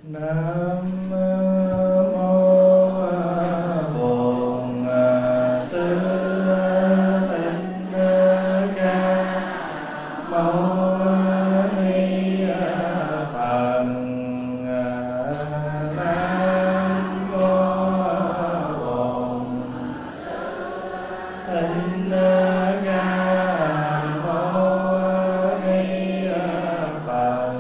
Nam mô Bổn Sư Thích Ca Mâu Ni Phật. Nam mô Bổn Thích Ca Mâu Ni Phật.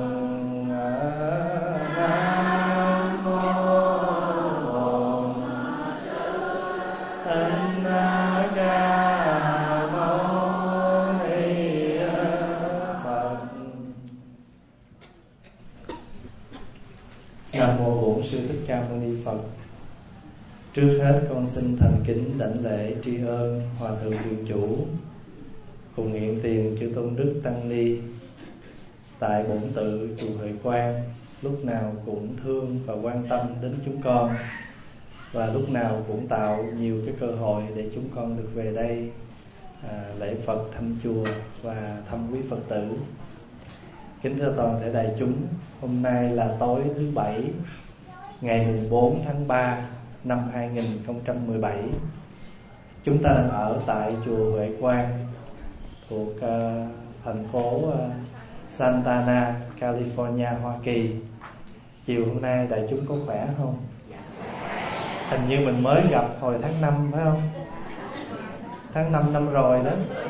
Nam mô Bổn Sư Thích Ca Mâu Ni Phật. Trước hết con xin thành kính đảnh lễ tri ân Hòa Thượng Viện Chủ cùng nguyện tiền chư tôn đức tăng ni tại bổn tự chùa Huệ Quang lúc nào cũng thương và quan tâm đến chúng con, và lúc nào cũng tạo nhiều cái cơ hội để chúng con được về đây lễ Phật, thăm chùa và thăm quý Phật tử. Kính thưa toàn thể đại chúng, hôm nay là tối thứ Bảy, ngày 4 tháng 3 năm 2017. Chúng ta đang ở tại chùa Huệ Quang thuộc thành phố Santa Ana, California, Hoa Kỳ. Chiều hôm nay đại chúng có khỏe không? Hình như mình mới gặp hồi tháng 5 phải không? Tháng 5 năm rồi đó.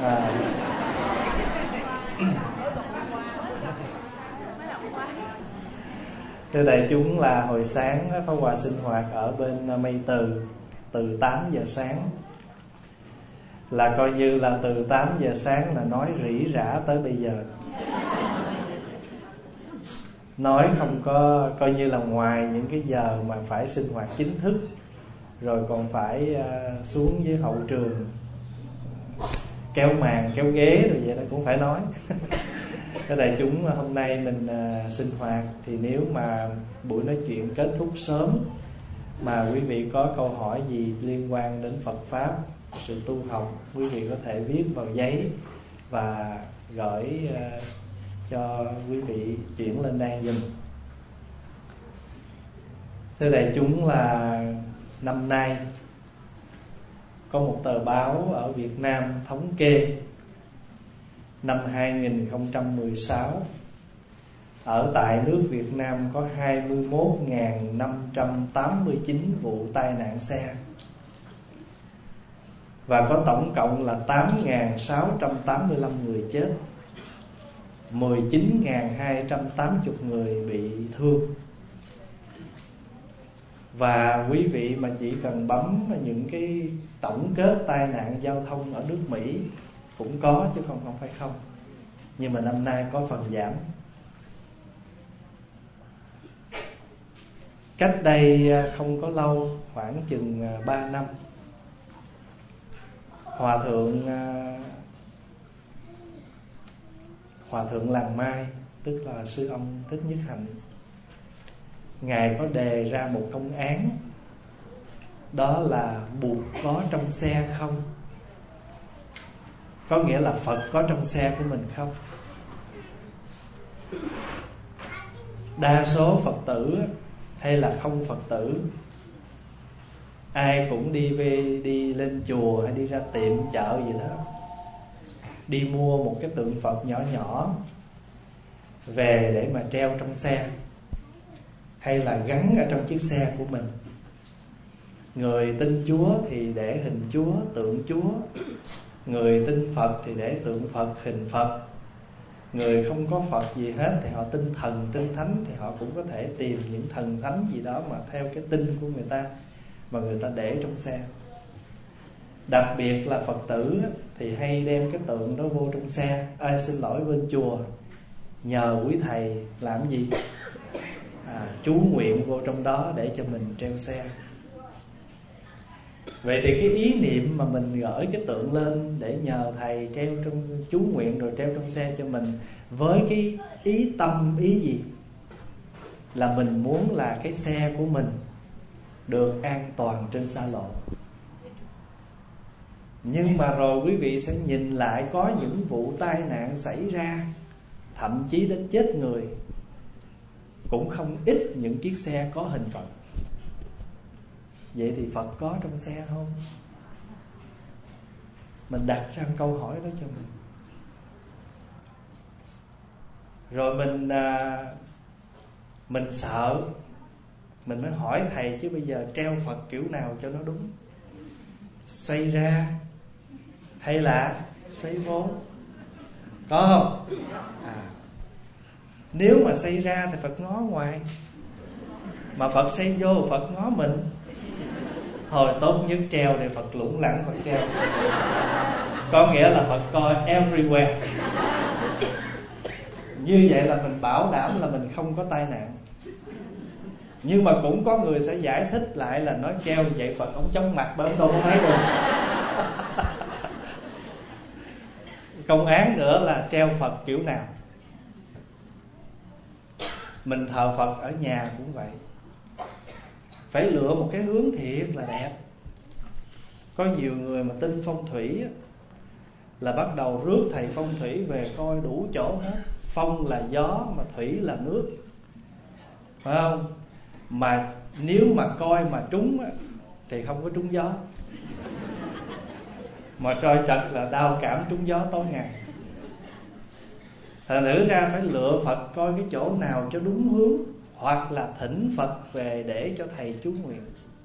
Thưa đại chúng, là hồi sáng Pháp Hòa sinh hoạt ở bên Mây từ 8 giờ sáng. Là coi như là từ 8 giờ sáng là nói rỉ rả tới bây giờ. Nói không có, coi như là ngoài những cái giờ mà phải sinh hoạt chính thức, rồi còn phải xuống với hậu trường kéo màn, kéo ghế rồi vậy đó cũng phải nói. Các đại chúng, hôm nay mình sinh hoạt thì nếu mà buổi nói chuyện kết thúc sớm mà quý vị có câu hỏi gì liên quan đến Phật Pháp, sự tu học, quý vị có thể viết vào giấy và gửi cho quý vị chuyển lên đây giùm. Thưa đại chúng, là năm nay có một tờ báo ở Việt Nam thống kê năm 2016 ở tại nước Việt Nam có 21.589 vụ tai nạn xe, và có tổng cộng là 8.685 người chết, 19.280 người bị thương. Và quý vị mà chỉ cần bấm những cái tổng kết tai nạn giao thông ở nước Mỹ cũng có chứ không phải không. Nhưng mà năm nay có phần giảm. Cách đây không có lâu, khoảng chừng 3 năm, Hòa thượng Làng Mai, tức là sư ông Thích Nhất Hạnh, Ngài có đề ra một công án, đó là buộc có trong xe không. Có nghĩa là Phật có trong xe của mình không. Đa số Phật tử hay là không Phật tử, ai cũng đi lên chùa hay đi ra tiệm chợ gì đó, đi mua một cái tượng Phật nhỏ nhỏ về để mà treo trong xe, hay là gắn ở trong chiếc xe của mình. Người tin Chúa thì để hình Chúa, tượng Chúa. Người tin Phật thì để tượng Phật, hình Phật. Người không có Phật gì hết thì họ tin thần, tin thánh, thì họ cũng có thể tìm những thần thánh gì đó mà theo cái tin của người ta, mà người ta để trong xe. Đặc biệt là Phật tử thì hay đem cái tượng đó vô trong xe, bên chùa, nhờ quý thầy làm gì? Chú nguyện vô trong đó để cho mình treo xe. Vậy thì cái ý niệm mà mình gửi cái tượng lên để nhờ thầy treo trong, chú nguyện rồi treo trong xe cho mình, với cái ý tâm ý gì? Là mình muốn là cái xe của mình được an toàn trên xa lộ. Nhưng mà rồi quý vị sẽ nhìn lại, có những vụ tai nạn xảy ra, thậm chí đến chết người. cũng không ít những chiếc xe có hình Phật. Vậy thì Phật có trong xe không? Mình đặt ra câu hỏi đó cho mình. Rồi mình sợ, mình mới hỏi thầy chứ bây giờ treo Phật kiểu nào cho nó đúng? Xoay ra hay là xoay vô? Có không? Nếu mà xoay ra thì Phật ngó ngoài, mà Phật xoay vô Phật ngó mình. Thôi tốt nhất treo thì Phật lủng lẳng Phật treo. Có nghĩa là Phật coi everywhere. Như vậy là mình bảo đảm là mình không có tai nạn. Nhưng mà cũng có người sẽ giải thích lại là nói treo vậy Phật ông chống mặt bởi ông đâu có thấy được. Công án nữa là treo Phật kiểu nào. Mình thờ Phật ở nhà cũng vậy, phải lựa một cái hướng thiệt là đẹp. Có nhiều người mà tin phong thủy là bắt đầu rước thầy phong thủy về coi đủ chỗ hết. Phong là gió mà thủy là nước, phải không? Mà nếu mà coi mà trúng thì không có trúng gió, mà coi trật là đau cảm trúng gió tối ngày. Thành thử ra phải lựa Phật coi cái chỗ nào cho đúng hướng, hoặc là thỉnh Phật về để cho thầy chú nguyện.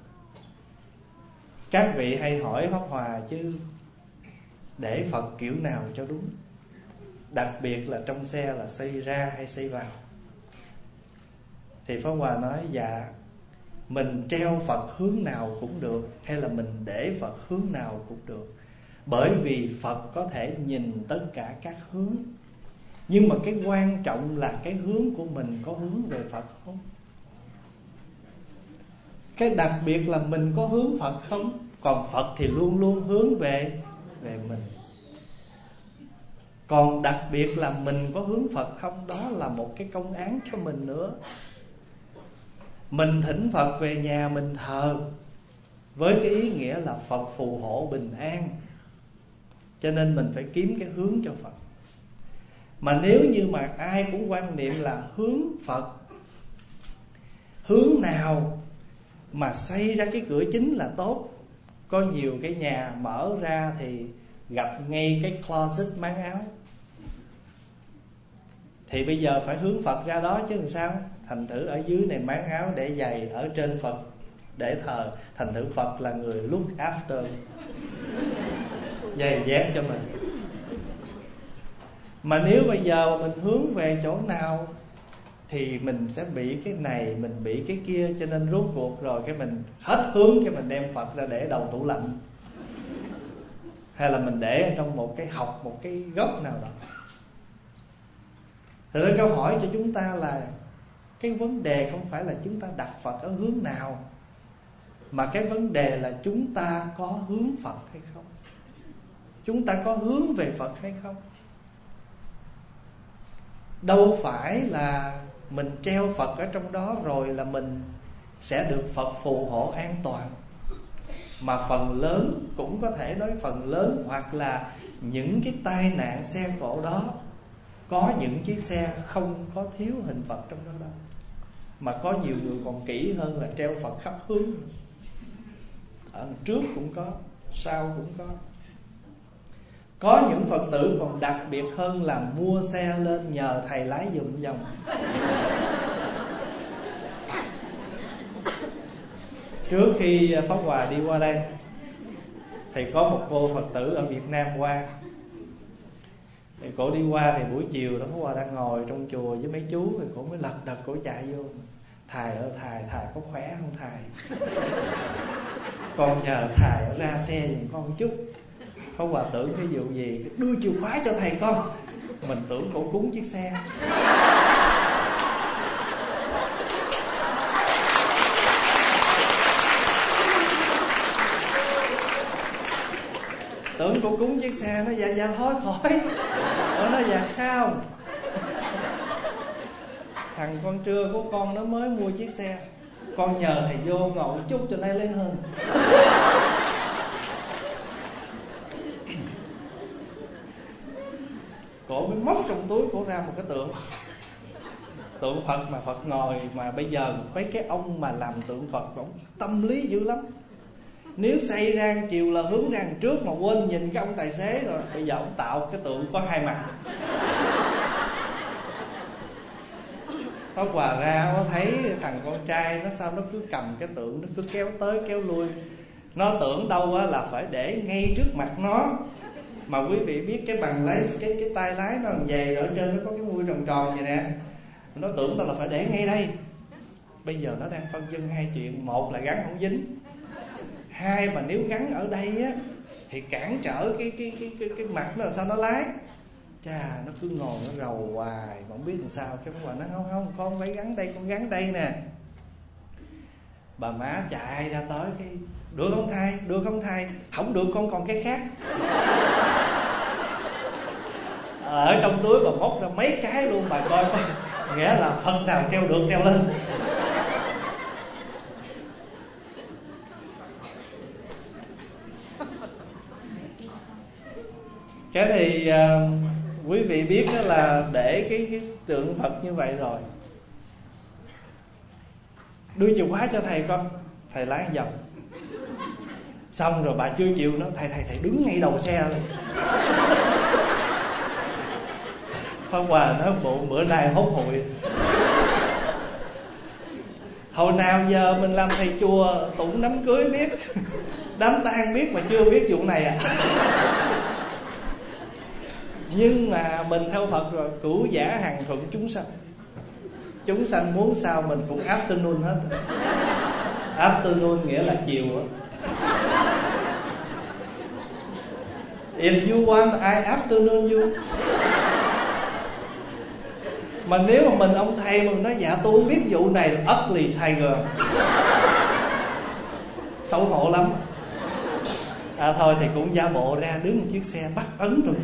Các vị hay hỏi Pháp Hòa chứ để Phật kiểu nào cho đúng, đặc biệt là trong xe là xây ra hay xây vào. Thì Pháp Hòa nói dạ, mình treo Phật hướng nào cũng được, hay là mình để Phật hướng nào cũng được. Bởi vì Phật có thể nhìn tất cả các hướng. Nhưng mà cái quan trọng là cái hướng của mình có hướng về Phật không? Cái đặc biệt là mình có hướng Phật không? Còn Phật thì luôn luôn hướng về mình. Còn đặc biệt là mình có hướng Phật không, đó là một cái công án cho mình nữa. Mình thỉnh Phật về nhà mình thờ với cái ý nghĩa là Phật phù hộ bình an, cho nên mình phải kiếm cái hướng cho Phật. Mà nếu như mà ai cũng quan niệm là hướng Phật, hướng nào mà xây ra cái cửa chính là tốt. Có nhiều cái nhà mở ra thì gặp ngay cái closet máng áo, thì bây giờ phải hướng Phật ra đó chứ làm sao. Thành thử ở dưới này máng áo để giày, ở trên Phật để thờ. Thành thử Phật là người look after, giày dép cho mình. Mà nếu bây giờ mình hướng về chỗ nào thì mình sẽ bị cái này, mình bị cái kia. Cho nên rốt cuộc rồi cái mình hết hướng, cái mình đem Phật ra để đầu tủ lạnh, hay là mình để ở trong một cái học, một cái góc nào đó. Thật ra câu hỏi cho chúng ta là cái vấn đề không phải là chúng ta đặt Phật ở hướng nào, mà cái vấn đề là chúng ta có hướng Phật hay không, chúng ta có hướng về Phật hay không. Đâu phải là mình treo Phật ở trong đó rồi là mình sẽ được Phật phù hộ an toàn. Mà phần lớn, cũng có thể nói phần lớn, hoặc là những cái tai nạn xe cộ đó, có những chiếc xe không có thiếu hình Phật trong đó đâu. Mà có nhiều người còn kỹ hơn là treo Phật khắp hướng. Ở trước cũng có, sau cũng có. Có những Phật tử còn đặc biệt hơn là mua xe lên nhờ thầy lái giùm vòng. Trước khi Pháp Hòa đi qua đây thì có một cô Phật tử ở Việt Nam qua. Thì cổ đi qua thì buổi chiều đó Pháp Hòa đang ngồi trong chùa với mấy chú, thì cổ mới lật đật cổ chạy vô. Thầy ơi thầy có khỏe không thầy? Con nhờ thầy ra xe giùm con chút. Pháp Hòa tưởng cái vụ gì, đưa chìa khóa cho thầy con. Mình tưởng cổ cúng chiếc xe. Tưởng cổ cúng chiếc xe. Nó dạ thôi khỏi. Nó dạ sao? Thằng con trưa của con nó mới mua chiếc xe, con nhờ thầy vô ngồi chút cho nó lấy hơn. Cổ mới móc trong túi cổ ra một cái tượng. tượng Phật mà Phật ngồi. Mà bây giờ mấy cái ông mà làm tượng Phật cũng tâm lý dữ lắm. Nếu xây ra chiều là hướng ra trước mà quên nhìn cái ông tài xế rồi, bây giờ ông tạo cái tượng có hai mặt. Có quà ra có thấy thằng con trai nó sao nó cứ cầm cái tượng, nó cứ kéo tới kéo lui. Nó tưởng đâu là phải để ngay trước mặt nó. Mà quý vị biết cái bằng lái, cái tay lái nó làm dày rồi, ở trên nó có cái mũi tròn tròn vậy nè. Nó tưởng đâu là phải để ngay đây. Bây giờ nó đang phân vân hai chuyện. Một là gắn không dính, hai mà nếu gắn ở đây á thì cản trở cái mặt nó là sao nó lái. Chà, nó cứ ngồi nó rầu hoài mà không biết làm sao. Cái ông bà nói không, con phải gắn đây, con gắn đây nè. Bà má chạy ra tới cái được không thầy, được không thầy? Không được, con còn cái khác. Ở trong túi bà móc ra mấy cái luôn, bà coi nghĩa là phần nào treo được treo lên. Cái thì quý vị biết đó là để cái tượng Phật như vậy rồi, đưa chìa khóa cho thầy con. Thầy lái vòng. Xong rồi bà chưa chịu nó, thầy đứng ngay đầu xe lên. Pháp Hòa nói bộ bữa nay hốt hụi. Hồi nào giờ mình làm thầy chùa tụng đám cưới biết, đám tang biết mà chưa biết vụ này à. Nhưng mà mình theo Phật rồi, cửu giả hằng thuận chúng sanh. Chúng sanh muốn sao mình cũng afternoon hết. Afternoon nghĩa là chiều á. If you want, I afternoon you. Mà nếu mà mình ông thầy mà nói dạ tôi không biết vụ này là ugly tiger, xấu hổ lắm. Thôi thì cũng giả bộ ra đứng một chiếc xe bắt ấn rồi.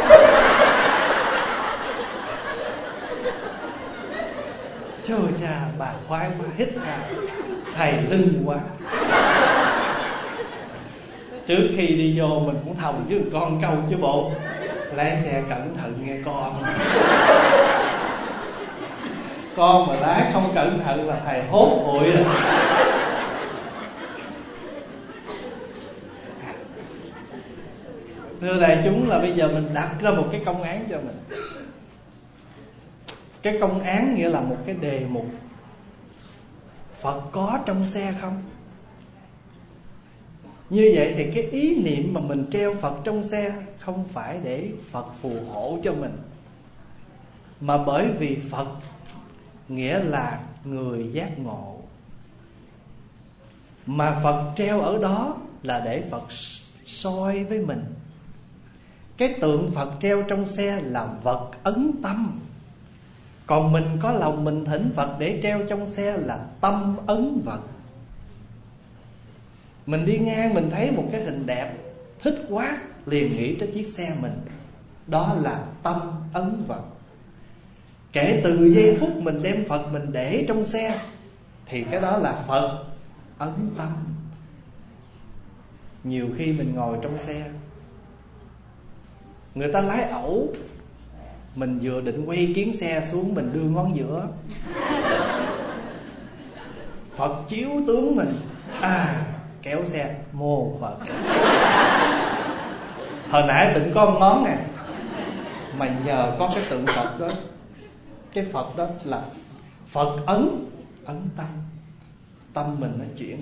Trời cha, bà khoái quá, hít hà. Thầy lưng quá. Trước khi đi vô mình cũng thầm chứ con câu chứ bộ. Lái xe cẩn thận nghe con. Con mà lái không cẩn thận là thầy hốt hụi rồi. Thưa đại chúng, là bây giờ mình đặt ra một cái công án cho mình. Cái công án nghĩa là một cái đề mục. Phật có trong xe không? Như vậy thì cái ý niệm mà mình treo Phật trong xe không phải để Phật phù hộ cho mình, mà bởi vì Phật nghĩa là người giác ngộ. Mà Phật treo ở đó là để Phật soi với mình. Cái tượng Phật treo trong xe là vật ấn tâm. Còn mình có lòng mình thỉnh Phật để treo trong xe là tâm ấn vật. Mình đi ngang mình thấy một cái hình đẹp, thích quá, liền nghĩ tới chiếc xe mình. Đó là tâm ấn vật. Kể từ giây phút mình đem Phật mình để trong xe thì cái đó là Phật ấn tâm. Nhiều khi mình ngồi trong xe, người ta lái ẩu, mình vừa định quay kiến xe xuống, mình đưa ngón giữa. Phật chiếu tướng mình, kéo xe mô Phật. Hồi nãy định có một ngón nè, mà nhờ có cái tượng Phật đó, cái Phật đó là Phật ấn tâm. Tâm mình nó chuyển.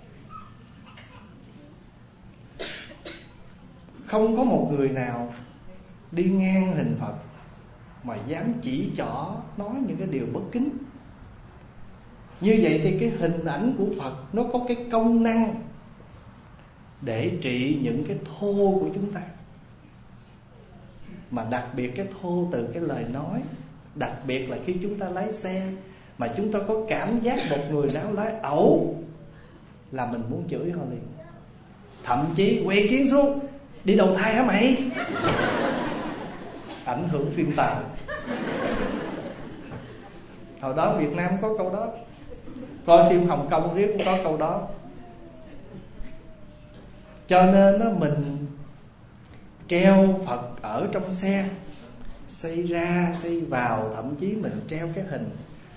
Không có một người nào đi ngang hình Phật mà dám chỉ trỏ nói những cái điều bất kính. Như vậy thì cái hình ảnh của Phật nó có cái công năng để trị những cái thô của chúng ta. Mà đặc biệt cái thô từ cái lời nói. Đặc biệt là khi chúng ta lái xe mà chúng ta có cảm giác một người nào lái ẩu là mình muốn chửi họ liền. Thậm chí quay kiến xuống, đi đầu thai hả mày? Ảnh hưởng phim Tàu. Hồi đó Việt Nam có câu đó. Coi phim Hồng Kông riết cũng có câu đó. Cho nên đó, mình treo Phật ở trong xe, xây ra xây vào, thậm chí mình treo cái hình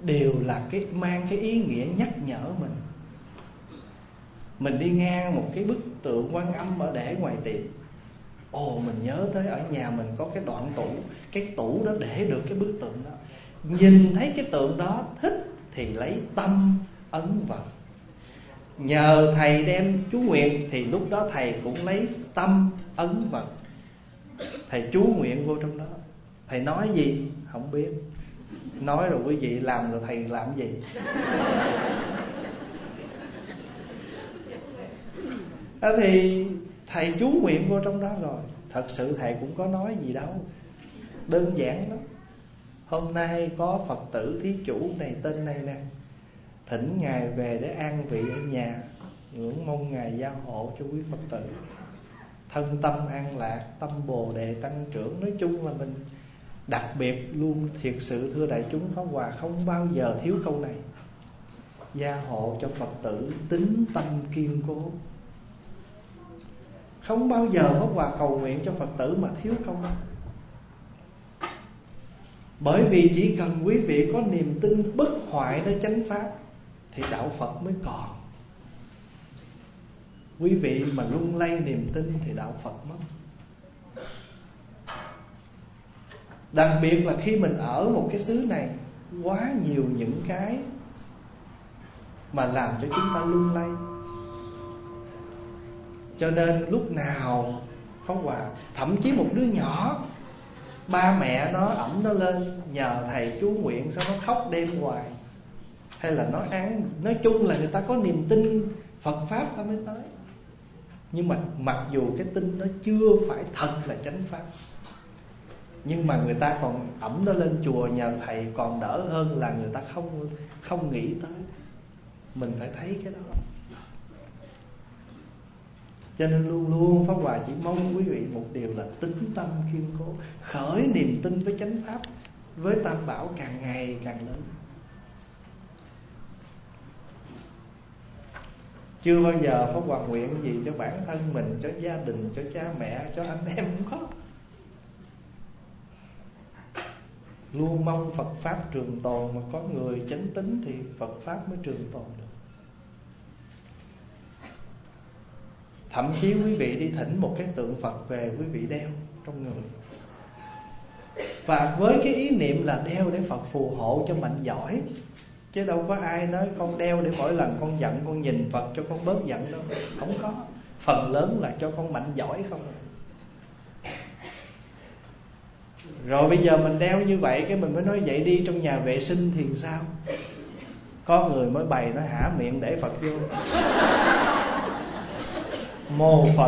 đều là mang cái ý nghĩa nhắc nhở mình. Mình đi ngang một cái bức tượng Quan Âm ở để ngoài tiệm, ồ mình nhớ tới ở nhà mình có cái đoạn tủ, cái tủ đó để được cái bức tượng đó. Nhìn thấy cái tượng đó thích thì lấy tâm ấn vào. Nhờ thầy đem chú nguyện thì lúc đó thầy cũng lấy tâm ấn vào. Thầy chú nguyện vô trong đó. Thầy nói gì không biết, nói rồi quý vị làm rồi thầy làm gì. Đó thì thầy chú nguyện vô trong đó rồi. Thật sự thầy cũng có nói gì đâu, đơn giản lắm. Hôm nay có Phật tử thí chủ này tên này nè, thỉnh Ngài về để an vị ở nhà, ngưỡng mong Ngài gia hộ cho quý Phật tử thân tâm an lạc, tâm Bồ Đề tăng trưởng. Nói chung là mình đặc biệt luôn, thiệt sự thưa đại chúng, Pháp Hòa không bao giờ thiếu câu này. Gia hộ cho Phật tử tín tâm kiên cố. Không bao giờ Pháp Hòa cầu nguyện cho Phật tử mà thiếu câu đó. Bởi vì chỉ cần quý vị có niềm tin bất hoại nơi chánh pháp thì đạo Phật mới còn. Quý vị mà lung lay niềm tin thì đạo Phật mất. Đặc biệt là khi mình ở một cái xứ này, quá nhiều những cái mà làm cho chúng ta lung lay. Cho nên lúc nào Pháp Hòa, thậm chí một đứa nhỏ, ba mẹ nó ẵm nó lên nhờ thầy chú nguyện, sao nó khóc đêm hoài, hay là nó án. Nói chung là người ta có niềm tin Phật Pháp ta mới tới. Nhưng mà mặc dù cái tin nó chưa phải thật là chánh Pháp, nhưng mà người ta còn ẵm nó lên chùa nhờ thầy còn đỡ hơn là người ta không nghĩ tới. Mình phải thấy cái đó. Cho nên luôn luôn Pháp Hòa chỉ mong quý vị một điều là tín tâm kiên cố, khởi niềm tin với chánh Pháp, với Tam Bảo càng ngày càng lớn. Chưa bao giờ Pháp Hòa nguyện gì cho bản thân mình, cho gia đình, cho cha mẹ, cho anh em, không có. Luôn mong Phật Pháp trường tồn, mà có người chánh tín thì Phật Pháp mới trường tồn được. Thậm chí quý vị đi thỉnh một cái tượng Phật về, quý vị đeo trong người, và với cái ý niệm là đeo để Phật phù hộ cho mạnh giỏi. Chứ đâu có ai nói con đeo để mỗi lần con giận con nhìn Phật cho con bớt giận đâu. Không có. Phần lớn là cho con mạnh giỏi không. Rồi bây giờ mình đeo như vậy, cái mình mới nói vậy đi trong nhà vệ sinh thì sao? Có người mới bày nó hả miệng để Phật vô. Mô Phật.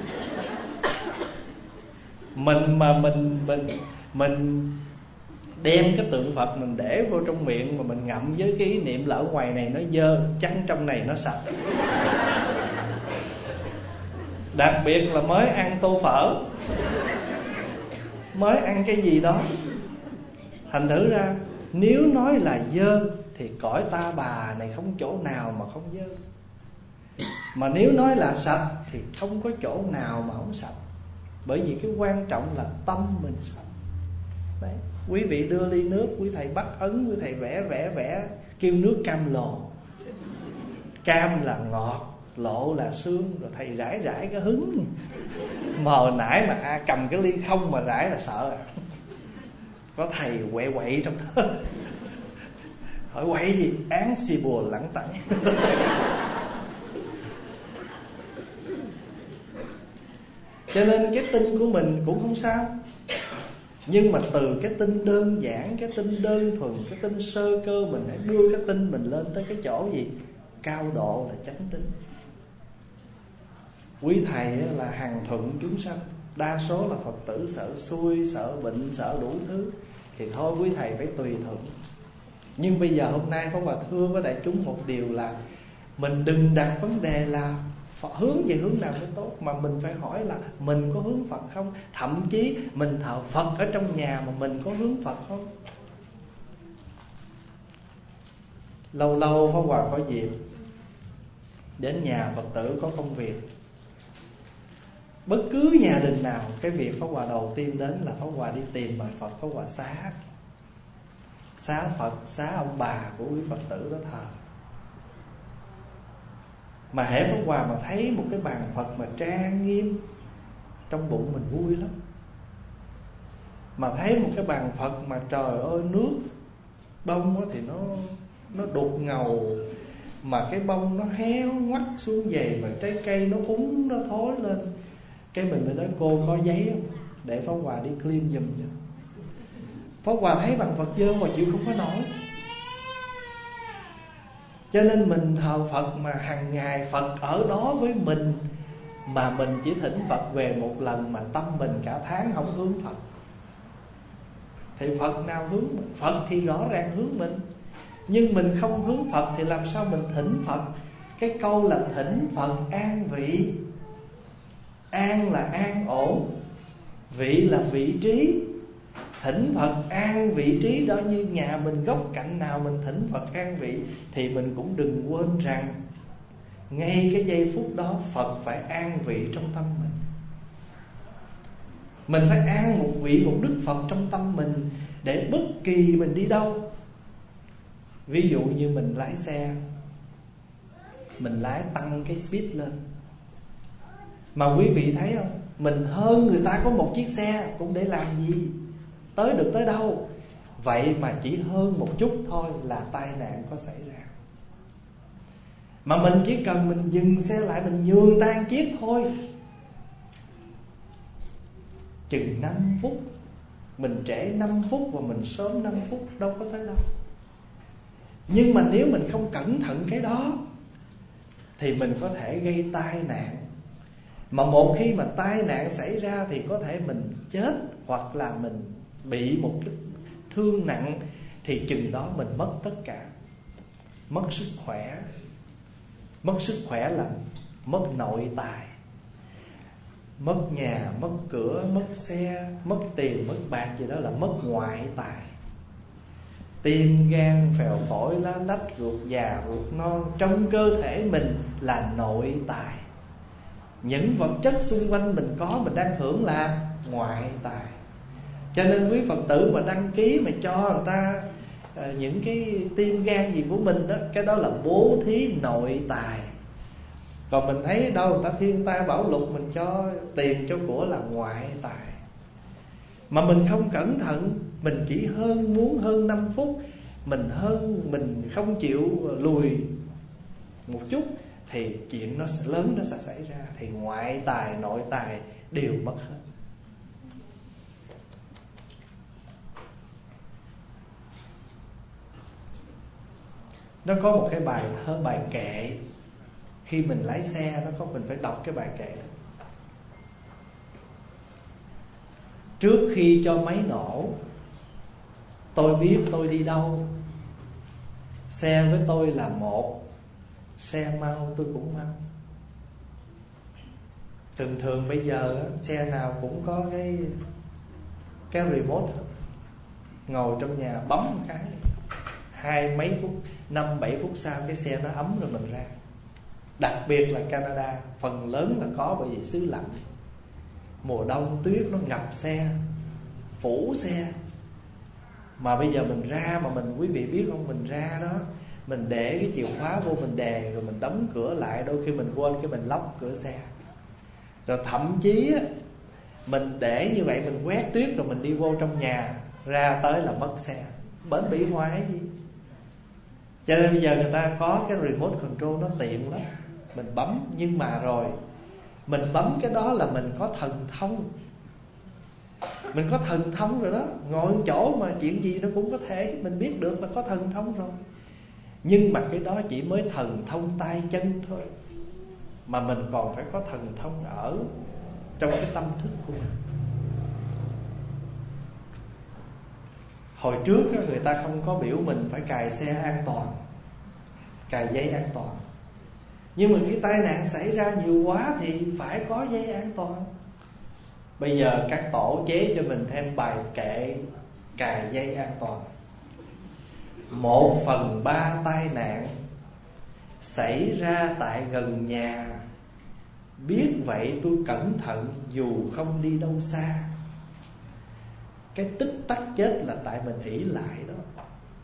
Mình mà mình đem cái tượng Phật mình để vô trong miệng mà mình ngậm với cái ý niệm là ở ngoài này nó dơ, chắc trong này nó sạch. Đặc biệt là mới ăn tô phở, mới ăn cái gì đó, thành thử ra nếu nói là dơ thì cõi Ta Bà này không chỗ nào mà không dơ. Mà nếu nói là sạch thì không có chỗ nào mà không sạch. Bởi vì cái quan trọng là tâm mình sạch. Đấy, quý vị đưa ly nước, quý thầy bắt ấn, quý thầy vẽ kêu nước cam lồ. Cam là ngọt, lộ là sương, rồi thầy rải cái hứng. Mờ nãy mà cầm cái ly không mà rải là sợ à. Có thầy quậy trong đó. Hỏi quậy gì? Án xì bùa lẳng tẳng. Cho nên cái tin của mình cũng không sao. Nhưng mà từ cái tin đơn giản, cái tin đơn thuần, cái tin sơ cơ, mình hãy đưa cái tin mình lên tới cái chỗ gì? Cao độ là chánh tín. Quý thầy là hằng thuận chúng sanh. Đa số là Phật tử sợ xui, sợ bệnh, sợ đủ thứ, thì thôi quý thầy phải tùy thuận. Nhưng bây giờ hôm nay Pháp Hòa thưa với đại chúng một điều là mình đừng đặt vấn đề là hướng về hướng nào mới tốt, mà mình phải hỏi là mình có hướng Phật không. Thậm chí mình thờ Phật ở trong nhà mà mình có hướng Phật không. Lâu lâu Pháp Hòa có dịp đến nhà Phật tử có công việc, bất cứ gia đình nào, cái việc Pháp Hòa đầu tiên đến là Pháp Hòa đi tìm bài Phật, Pháp Hòa xá. xá Phật, xá ông bà của quý Phật tử đó thờ. Mà hễ Pháp Hòa mà thấy một cái bàn Phật mà trang nghiêm, trong bụng mình vui lắm. Mà thấy một cái bàn Phật mà trời ơi nước bông thì nó đục ngầu, mà cái bông nó héo ngoắt xuống vậy, mà trái cây nó úng, nó thối lên, cái mình mới nói cô có giấy không để Pháp Hòa đi clean giùm cho. Pháp Hòa thấy bàn Phật dơ mà chịu không có nổi. Cho nên mình thờ Phật mà hàng ngày Phật ở đó với mình, mà mình chỉ thỉnh Phật về một lần mà tâm mình cả tháng không hướng Phật, thì Phật nào hướng mình? Phật thì rõ ràng hướng mình, nhưng mình không hướng Phật thì làm sao mình thỉnh Phật? Cái câu là thỉnh Phật an vị. An là an ổn, vị là vị trí. Thỉnh Phật an vị trí đó, như nhà mình góc cạnh nào mình thỉnh Phật an vị, thì mình cũng đừng quên rằng ngay cái giây phút đó Phật phải an vị trong tâm mình. Mình phải an một vị, một Đức Phật trong tâm mình, để bất kỳ mình đi đâu. Ví dụ như mình lái xe, mình lái tăng cái speed lên, mà quý vị thấy không, mình hơn người ta có một chiếc xe cũng để làm gì, tới được tới đâu. Vậy mà chỉ hơn một chút thôi là tai nạn có xảy ra. Mà mình chỉ cần mình dừng xe lại, mình nhường tay chiếc thôi, chừng 5 phút, mình trễ 5 phút và mình sớm 5 phút đâu có tới đâu. Nhưng mà nếu mình không cẩn thận cái đó thì mình có thể gây tai nạn. Mà một khi mà tai nạn xảy ra thì có thể mình chết, hoặc là mình bị một cái thương nặng, thì chừng đó mình mất tất cả. Mất sức khỏe. Mất sức khỏe là mất nội tài, mất nhà, mất cửa, mất xe, mất tiền, mất bạc gì đó là mất ngoại tài. Tim, gan, phèo phổi, lá lách, ruột già, ruột non trong cơ thể mình là nội tài. Những vật chất xung quanh mình có, mình đang hưởng là ngoại tài. Cho nên quý Phật tử mà đăng ký mà cho người ta những cái tim gan gì của mình đó, cái đó là bố thí nội tài. Còn mình thấy đâu người ta thiên tai bão lụt, mình cho tiền cho của là ngoại tài. Mà mình không cẩn thận, mình chỉ muốn hơn 5 phút, mình không chịu lùi một chút, thì chuyện nó lớn nó sẽ xảy ra, thì ngoại tài nội tài đều mất hết. Nó có một cái bài thơ, bài kệ. Khi mình lái xe nó có, mình phải đọc cái bài kệ đó. Trước khi cho máy nổ, tôi biết tôi đi đâu. Xe với tôi là một, xe mau tôi cũng mau. Thường bây giờ xe nào cũng có cái remote, ngồi trong nhà bấm một cái, 20 phút, 5-7 phút sau cái xe nó ấm rồi mình ra. Đặc biệt là Canada, phần lớn là có, bởi vì xứ lạnh. Mùa đông tuyết nó ngập xe, phủ xe. Mà bây giờ mình ra, mà quý vị biết không, mình ra đó, mình để cái chìa khóa vô, mình đè rồi mình đóng cửa lại. Đôi khi mình quên cái mình lóc cửa xe. Rồi thậm chí á, mình để như vậy, mình quét tuyết rồi mình đi vô trong nhà, ra tới là mất xe. Bến bị hoài gì. Cho nên bây giờ người ta có cái remote control, nó tiện lắm, mình bấm. Nhưng mà rồi mình bấm cái đó là mình có thần thông. Mình có thần thông rồi đó, ngồi chỗ mà chuyện gì nó cũng có thể mình biết được là có thần thông rồi. Nhưng mà cái đó chỉ mới thần thông tay chân thôi, mà mình còn phải có thần thông ở trong cái tâm thức của mình. Hồi trước người ta không có biểu mình phải cài xe an toàn, cài dây an toàn. Nhưng mà cái tai nạn xảy ra nhiều quá thì phải có dây an toàn. Bây giờ các tổ chế cho mình thêm bài kệ cài dây an toàn. 1/3 tai nạn xảy ra tại gần nhà, biết vậy tôi cẩn thận dù không đi đâu xa. Cái tích tắc chết là tại mình ỷ lại đó.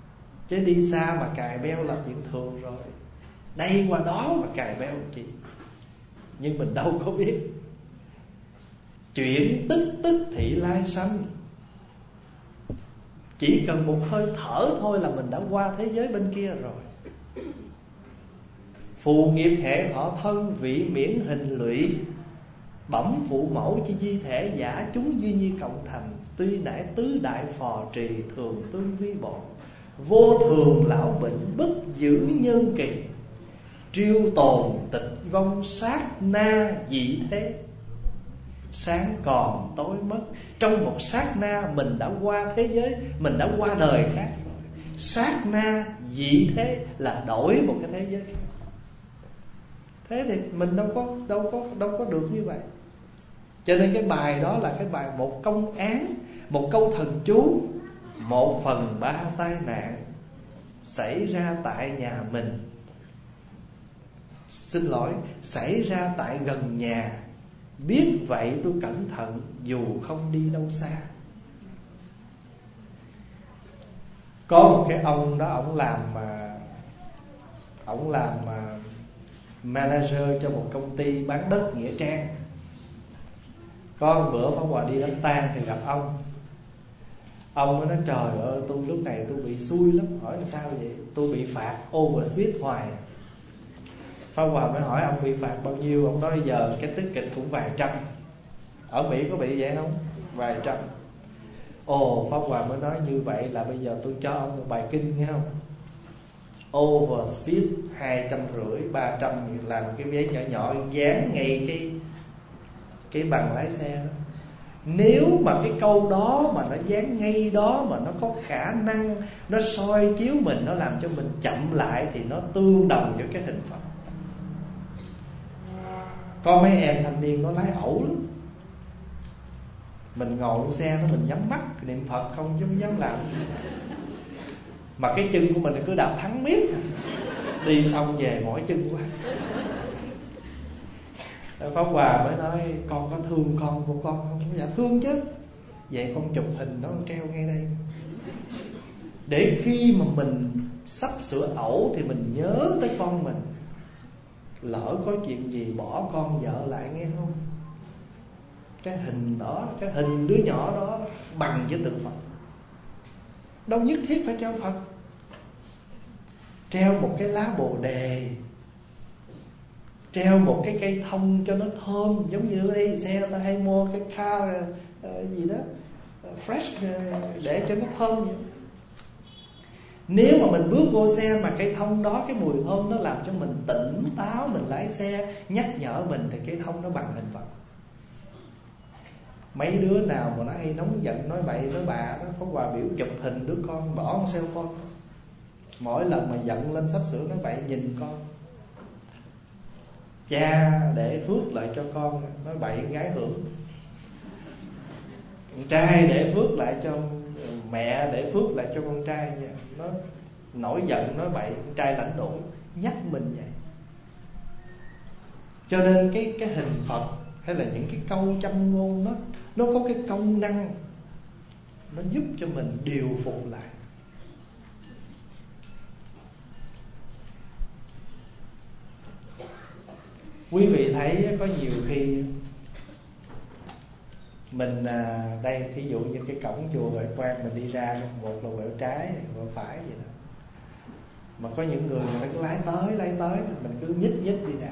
Chứ đi xa mà cài beo là chuyện thường rồi. Đây qua đó mà cài beo làm chi? Nhưng mình đâu có biết. Chuyển tức thị lai sanh. Chỉ cần một hơi thở thôi là mình đã qua thế giới bên kia rồi. Phù nghiệp hệ thọ thân, vị miễn hình lụy. Bẩm phụ mẫu chi di thể, giả chúng duy nhi cộng thành. Tuy nãy tứ đại phò trì, thường tương vi bộ. Vô thường lão bệnh, bất giữ nhân kỳ. Triêu tồn tịch vong, sát na dị thế. Sáng còn tối mất. Trong một sát na mình đã qua thế giới, mình đã qua đời khác rồi. Sát na dị thế là đổi một cái thế giới khác. Thế thì mình đâu có được như vậy. Cho nên cái bài đó là cái bài một công án, một câu thần chú. 1/3 tai nạn xảy ra tại nhà mình. Xin lỗi, xảy ra tại gần nhà. Biết vậy tôi cẩn thận dù không đi đâu xa. Có một cái ông đó, ổng làm manager cho một công ty bán đất nghĩa trang. Có một bữa Pháp Hòa đi đám tang thì gặp ông. Ông mới nói trời ơi, tôi lúc này tôi bị xui lắm. Hỏi làm sao vậy? Tôi bị phạt overspeed hoài. Pháp Hòa mới hỏi ông bị phạt bao nhiêu? Ông nói giờ cái ticket cũng vài trăm. Ở Mỹ có bị vậy không? Vài trăm. Ồ, Pháp Hòa mới nói như vậy là bây giờ tôi cho ông một bài kinh nghe không? Overspeed 250, 300 làm cái giấy nhỏ nhỏ dán ngay cái bằng lái xe đó. Nếu mà cái câu đó mà nó dán ngay đó, mà nó có khả năng nó soi chiếu mình, nó làm cho mình chậm lại, thì nó tương đồng với cái hình phạt. Có mấy em thanh niên nó lái ẩu lắm. Mình ngồi trên xe đó mình nhắm mắt niệm Phật không dám làm. Mà cái chân của mình cứ đạp thắng miết. Đi xong về mỏi chân quá. Pháp Hòa mới nói con có thương con của con không? Dạ thương chứ. Vậy con chụp hình nó treo ngay đây. Để khi mà mình sắp sửa ẩu thì mình nhớ tới con mình. Lỡ có chuyện gì bỏ con vợ lại nghe không? Cái hình đó, cái hình đứa nhỏ đó bằng với tượng Phật. Đâu nhất thiết phải treo Phật. Treo một cái lá bồ đề, treo một cái cây thông cho nó thơm. Giống như ở đây xe ta hay mua cái car gì đó fresh để cho nó thơm vậy. Nếu mà mình bước vô xe mà cây thông đó, cái mùi thơm nó làm cho mình tỉnh táo, mình lái xe nhắc nhở mình, thì cây thông nó bằng hình Phật. Mấy đứa nào mà nó hay nóng giận nói bậy nói bạ đó, Pháp Hòa biểu chụp hình đứa con bỏ con cell phone. Mỗi lần mà giận lên sắp sửa nói bậy nhìn con. Cha để phước lại cho con, nói bậy gái hưởng. Con trai để phước lại cho mẹ, để phước lại cho con trai. Nó nổi giận nói bậy, con trai lãnh đổ. Nhắc mình vậy. Cho nên cái hình Phật hay là những cái câu châm ngôn đó, nó có cái công năng, nó giúp cho mình điều phục lại. Quý vị thấy có nhiều khi mình đây thí dụ như cái cổng chùa Huệ Quang, mình đi ra một là quẹo trái, quẹo phải vậy đó. Mà có những người nó cứ lái tới, mình cứ nhích đi ra.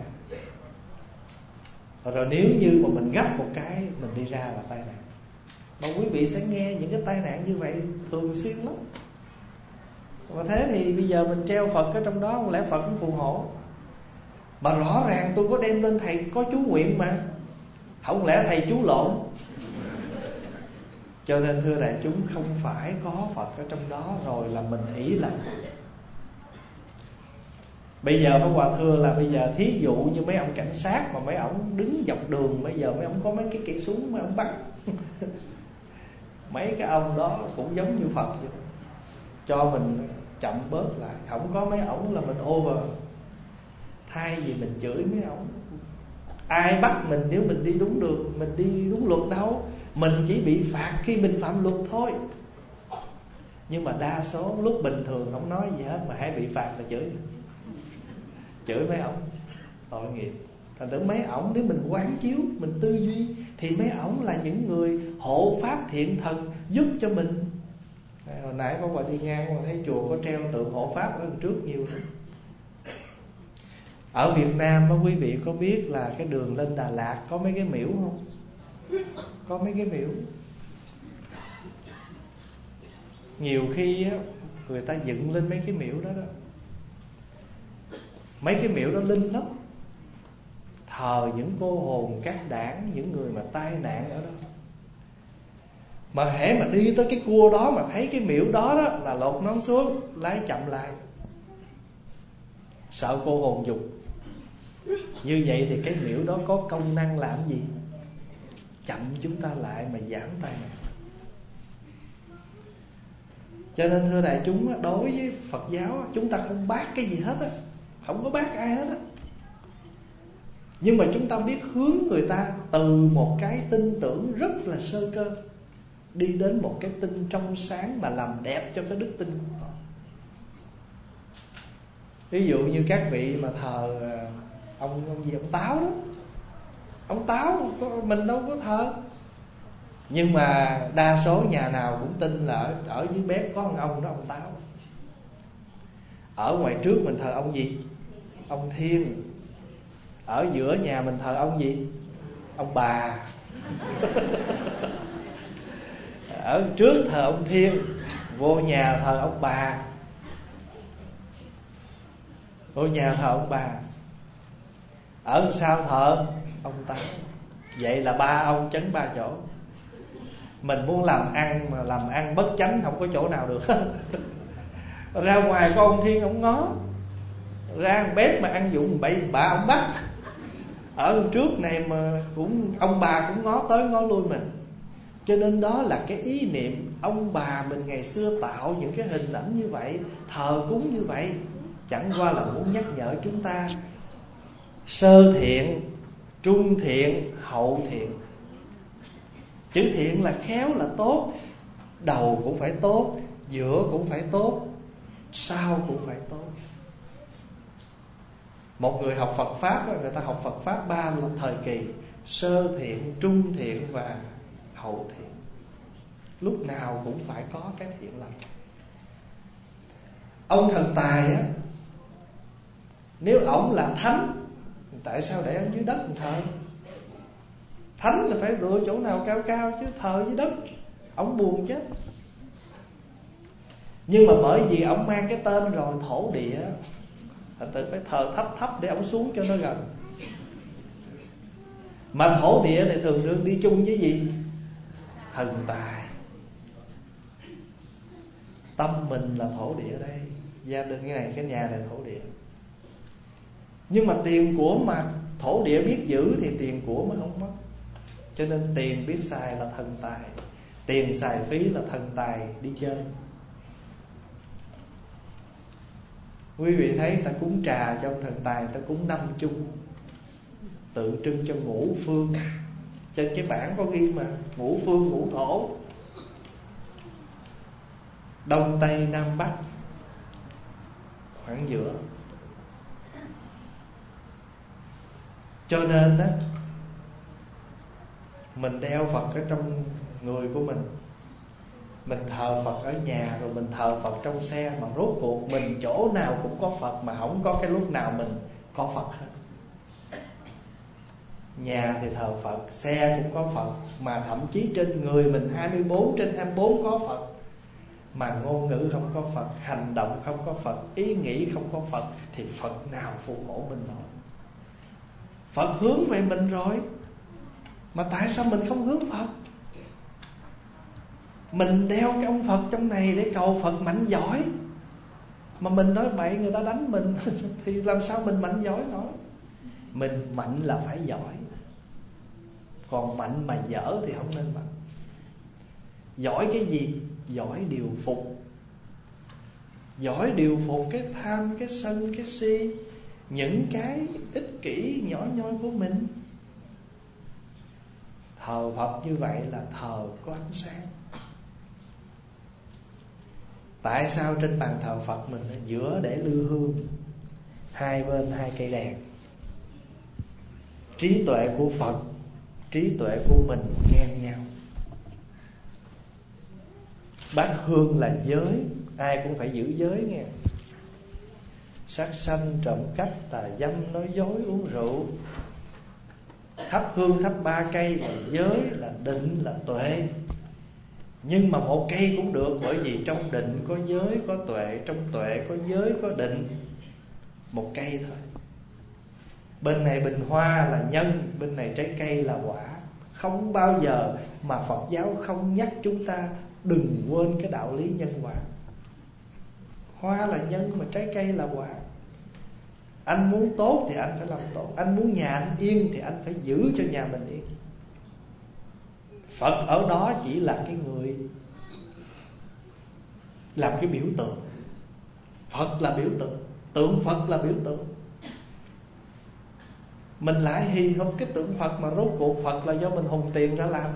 Rồi nếu như mà mình gấp một cái, mình đi ra là tai nạn. Mà quý vị sẽ nghe những cái tai nạn như vậy thường xuyên lắm. Và thế thì bây giờ mình treo Phật ở trong đó, không lẽ Phật cũng phù hộ? Mà rõ ràng tôi có đem lên thầy có chú nguyện mà, không lẽ thầy chú lộn? Cho nên thưa đại chúng, không phải có Phật ở trong đó rồi là mình ỷ làm. Bây giờ Pháp Hòa thưa là bây giờ thí dụ như mấy ông cảnh sát mà mấy ông đứng dọc đường, bây giờ mấy ông có mấy cái cây súng mấy ông bắn. Mấy cái ông đó cũng giống như Phật vậy. Cho mình chậm bớt lại. Không có mấy ổng là mình over. Thay vì mình chửi mấy ổng, ai bắt mình nếu mình đi đúng đường, mình đi đúng luật đâu. Mình chỉ bị phạt khi mình phạm luật thôi. Nhưng mà đa số lúc bình thường không nói gì hết, mà hãy bị phạt là chửi mấy ổng tội nghiệp. Thành thử mấy ổng nếu mình quán chiếu, mình tư duy, thì mấy ổng là những người hộ pháp thiện thần giúp cho mình. Hồi nãy có bà đi ngang mà thấy chùa có treo tượng hộ pháp ở trước nhiều lắm. Ở Việt Nam đó, quý vị có biết là cái đường lên Đà Lạt có mấy cái miễu không? Có mấy cái miễu. Nhiều khi á, người ta dựng lên mấy cái miễu đó đó. Mấy cái miễu đó linh lắm, thờ những cô hồn các đảng, những người mà tai nạn ở đó. Mà hễ mà đi tới cái cua đó mà thấy cái miễu đó đó là lột nón xuống, lái chậm lại, sợ cô hồn dục. Như vậy thì cái miễu đó có công năng làm gì? Chậm chúng ta lại mà giảm tai nạn. Cho nên thưa đại chúng, đối với Phật giáo chúng ta không bác cái gì hết á, không có bác ai hết á. Nhưng mà chúng ta biết hướng người ta từ một cái tin tưởng rất là sơ cơ, đi đến một cái tin trong sáng mà làm đẹp cho cái đức tin của họ. Ví dụ như các vị mà thờ ông gì, ông Táo đó. Ông Táo mình đâu có thờ. Nhưng mà đa số nhà nào cũng tin là ở dưới bếp có ông đó, ông Táo. Ở ngoài trước mình thờ ông gì? Ông Thiên. Ở giữa nhà mình thờ ông gì? Ông Bà. Ở trước thờ ông Thiên, vô nhà thờ ông Bà. Vô nhà thờ ông Bà. Ở sau thờ ông Táo. Vậy là ba ông chấn ba chỗ. Mình muốn làm ăn mà làm ăn bất chánh không có chỗ nào được. Ra ngoài có ông Thiên ông ngó, ra bếp mà ăn dụng bậy bạ ông bắt. Ở trước này mà cũng ông bà cũng ngó tới ngó lui mình. Cho nên đó là cái ý niệm ông bà mình ngày xưa tạo những cái hình ảnh như vậy, thờ cúng như vậy, chẳng qua là muốn nhắc nhở chúng ta sơ thiện, trung thiện, hậu thiện. Chữ thiện là khéo, là tốt. Đầu cũng phải tốt, giữa cũng phải tốt, sau cũng phải tốt. Một người học Phật Pháp đó, người ta học Phật Pháp 3 thời kỳ: sơ thiện, trung thiện và hậu thiện. Lúc nào cũng phải có cái thiện lành. Ông thần tài á, nếu ổng là thánh, tại sao để ổng dưới đất mình thờ? Thánh là phải lựa chỗ nào cao cao chứ, thờ dưới đất ổng buồn chết. Nhưng mà bởi vì ổng mang cái tên rồi, thổ địa, thành tự phải thờ thấp thấp để ổng xuống cho nó gần. Mà thổ địa thì thường thường đi chung với gì? Thần tài. Tâm mình là thổ địa đây, gia đình cái này, cái nhà này thổ địa. Nhưng mà tiền của mà thổ địa biết giữ thì tiền của mới không mất. Cho nên tiền biết xài là thần tài, tiền xài phí là thần tài đi chơi. Quý vị thấy ta cúng trà cho thần tài, ta cúng 5 chung, tượng trưng cho ngũ phương. Trên cái bảng có ghi mà, ngũ phương ngũ thổ, đông tây nam bắc, khoảng giữa. Cho nên đó, mình đeo Phật ở trong người của mình thờ Phật ở nhà, rồi mình thờ Phật trong xe. Mà rốt cuộc mình chỗ nào cũng có Phật, mà không có cái lúc nào mình có Phật hết. Nhà thì thờ Phật, xe cũng có Phật, mà thậm chí trên người mình 24/24 có Phật. Mà ngôn ngữ không có Phật, hành động không có Phật, ý nghĩ không có Phật, thì Phật nào phù hộ mình nổi? Phật hướng về mình rồi, mà tại sao mình không hướng Phật? Mình đeo cái ông Phật trong này để cầu Phật mạnh giỏi, mà mình nói bậy người ta đánh mình thì làm sao mình mạnh giỏi nổi? Mình mạnh là phải giỏi, còn mạnh mà dở thì không nên mạnh. Giỏi cái gì? Giỏi điều phục. Giỏi điều phục cái tham, cái sân, cái si, những cái ích kỷ nhỏ nhoi của mình. Thờ Phật như vậy là thờ có ánh sáng. Tại sao trên bàn thờ Phật mình giữa để lư hương, hai bên hai cây đèn? Trí tuệ của Phật, trí tuệ của mình ngang nhau. Bát hương là giới, ai cũng phải giữ giới nghe. Sát sanh, trộm cắp, tà dâm, nói dối, uống rượu. Thắp hương thắp 3 cây là giới, là định, là tuệ. Nhưng mà một cây cũng được, bởi vì trong định có giới, có tuệ. Trong tuệ có giới, có định. Một cây thôi. Bên này bình hoa là nhân, bên này trái cây là quả. Không bao giờ mà Phật giáo không nhắc chúng ta đừng quên cái đạo lý nhân quả. Hoa là nhân mà trái cây là quả. Anh muốn tốt thì anh phải làm tốt. Anh muốn nhà anh yên thì anh phải giữ cho nhà mình yên. Phật ở đó chỉ là cái người làm cái biểu tượng. Phật là biểu tượng, tượng Phật là biểu tượng. Mình lại hì hục cái tượng Phật, mà rốt cuộc Phật là do mình hùng tiền ra làm.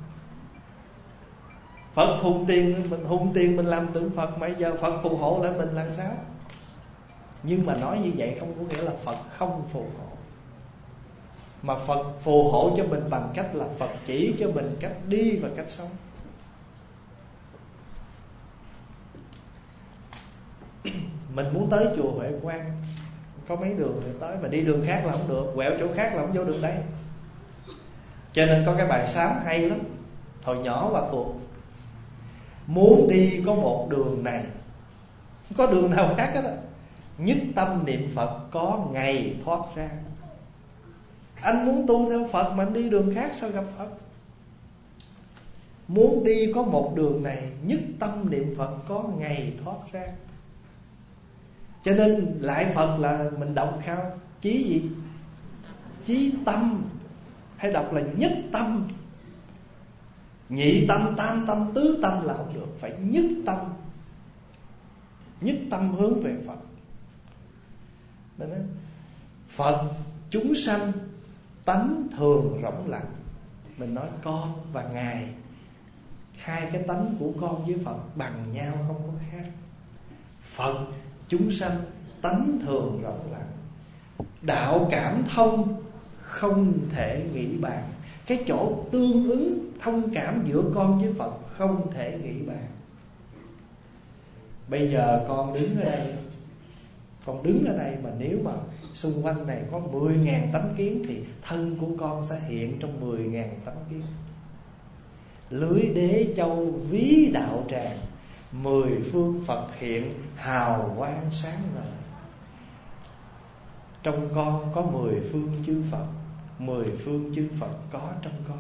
Phật hùng tiền mình làm tượng Phật, mà giờ Phật phù hộ lại mình làm sao? Nhưng mà nói như vậy không có nghĩa là Phật không phù hộ. Mà Phật phù hộ cho mình bằng cách là Phật chỉ cho mình cách đi và cách sống. Mình muốn tới chùa Huệ Quang, có mấy đường để tới, mà đi đường khác là không được, quẹo chỗ khác là không vô được đây. Cho nên có cái bài sám hay lắm, hồi nhỏ và thuộc. Muốn đi có một đường này, không có đường nào khác hết á. Nhất tâm niệm Phật có ngày thoát ra. Anh muốn tu theo Phật mà anh đi đường khác sao gặp Phật? Muốn đi có một đường này, nhất tâm niệm Phật có ngày thoát ra. Cho nên lại Phật là mình đọc sao? Chí gì? Chí tâm. Hay đọc là nhất tâm. Nhị tâm, tam tâm, tứ tâm là không được, phải nhất tâm. Nhất tâm hướng về Phật. Nên đó, Phật chúng sanh tánh thường rỗng lặng. Mình nói con và Ngài, hai cái tánh của con với Phật bằng nhau, không có khác. Phật chúng sanh tánh thường rỗng lặng, đạo cảm thông không thể nghĩ bàn. Cái chỗ tương ứng thông cảm giữa con với Phật không thể nghĩ bàn. Bây giờ con đứng ở đây, con đứng ở đây mà nếu mà xung quanh này có 10.000 tấm kiến thì thân của con sẽ hiện trong 10.000 tấm kiến. Lưới đế châu ví đạo tràng, 10 phương Phật hiện hào quang sáng ngời. Trong con có 10 phương chư Phật, 10 phương chư Phật có trong con.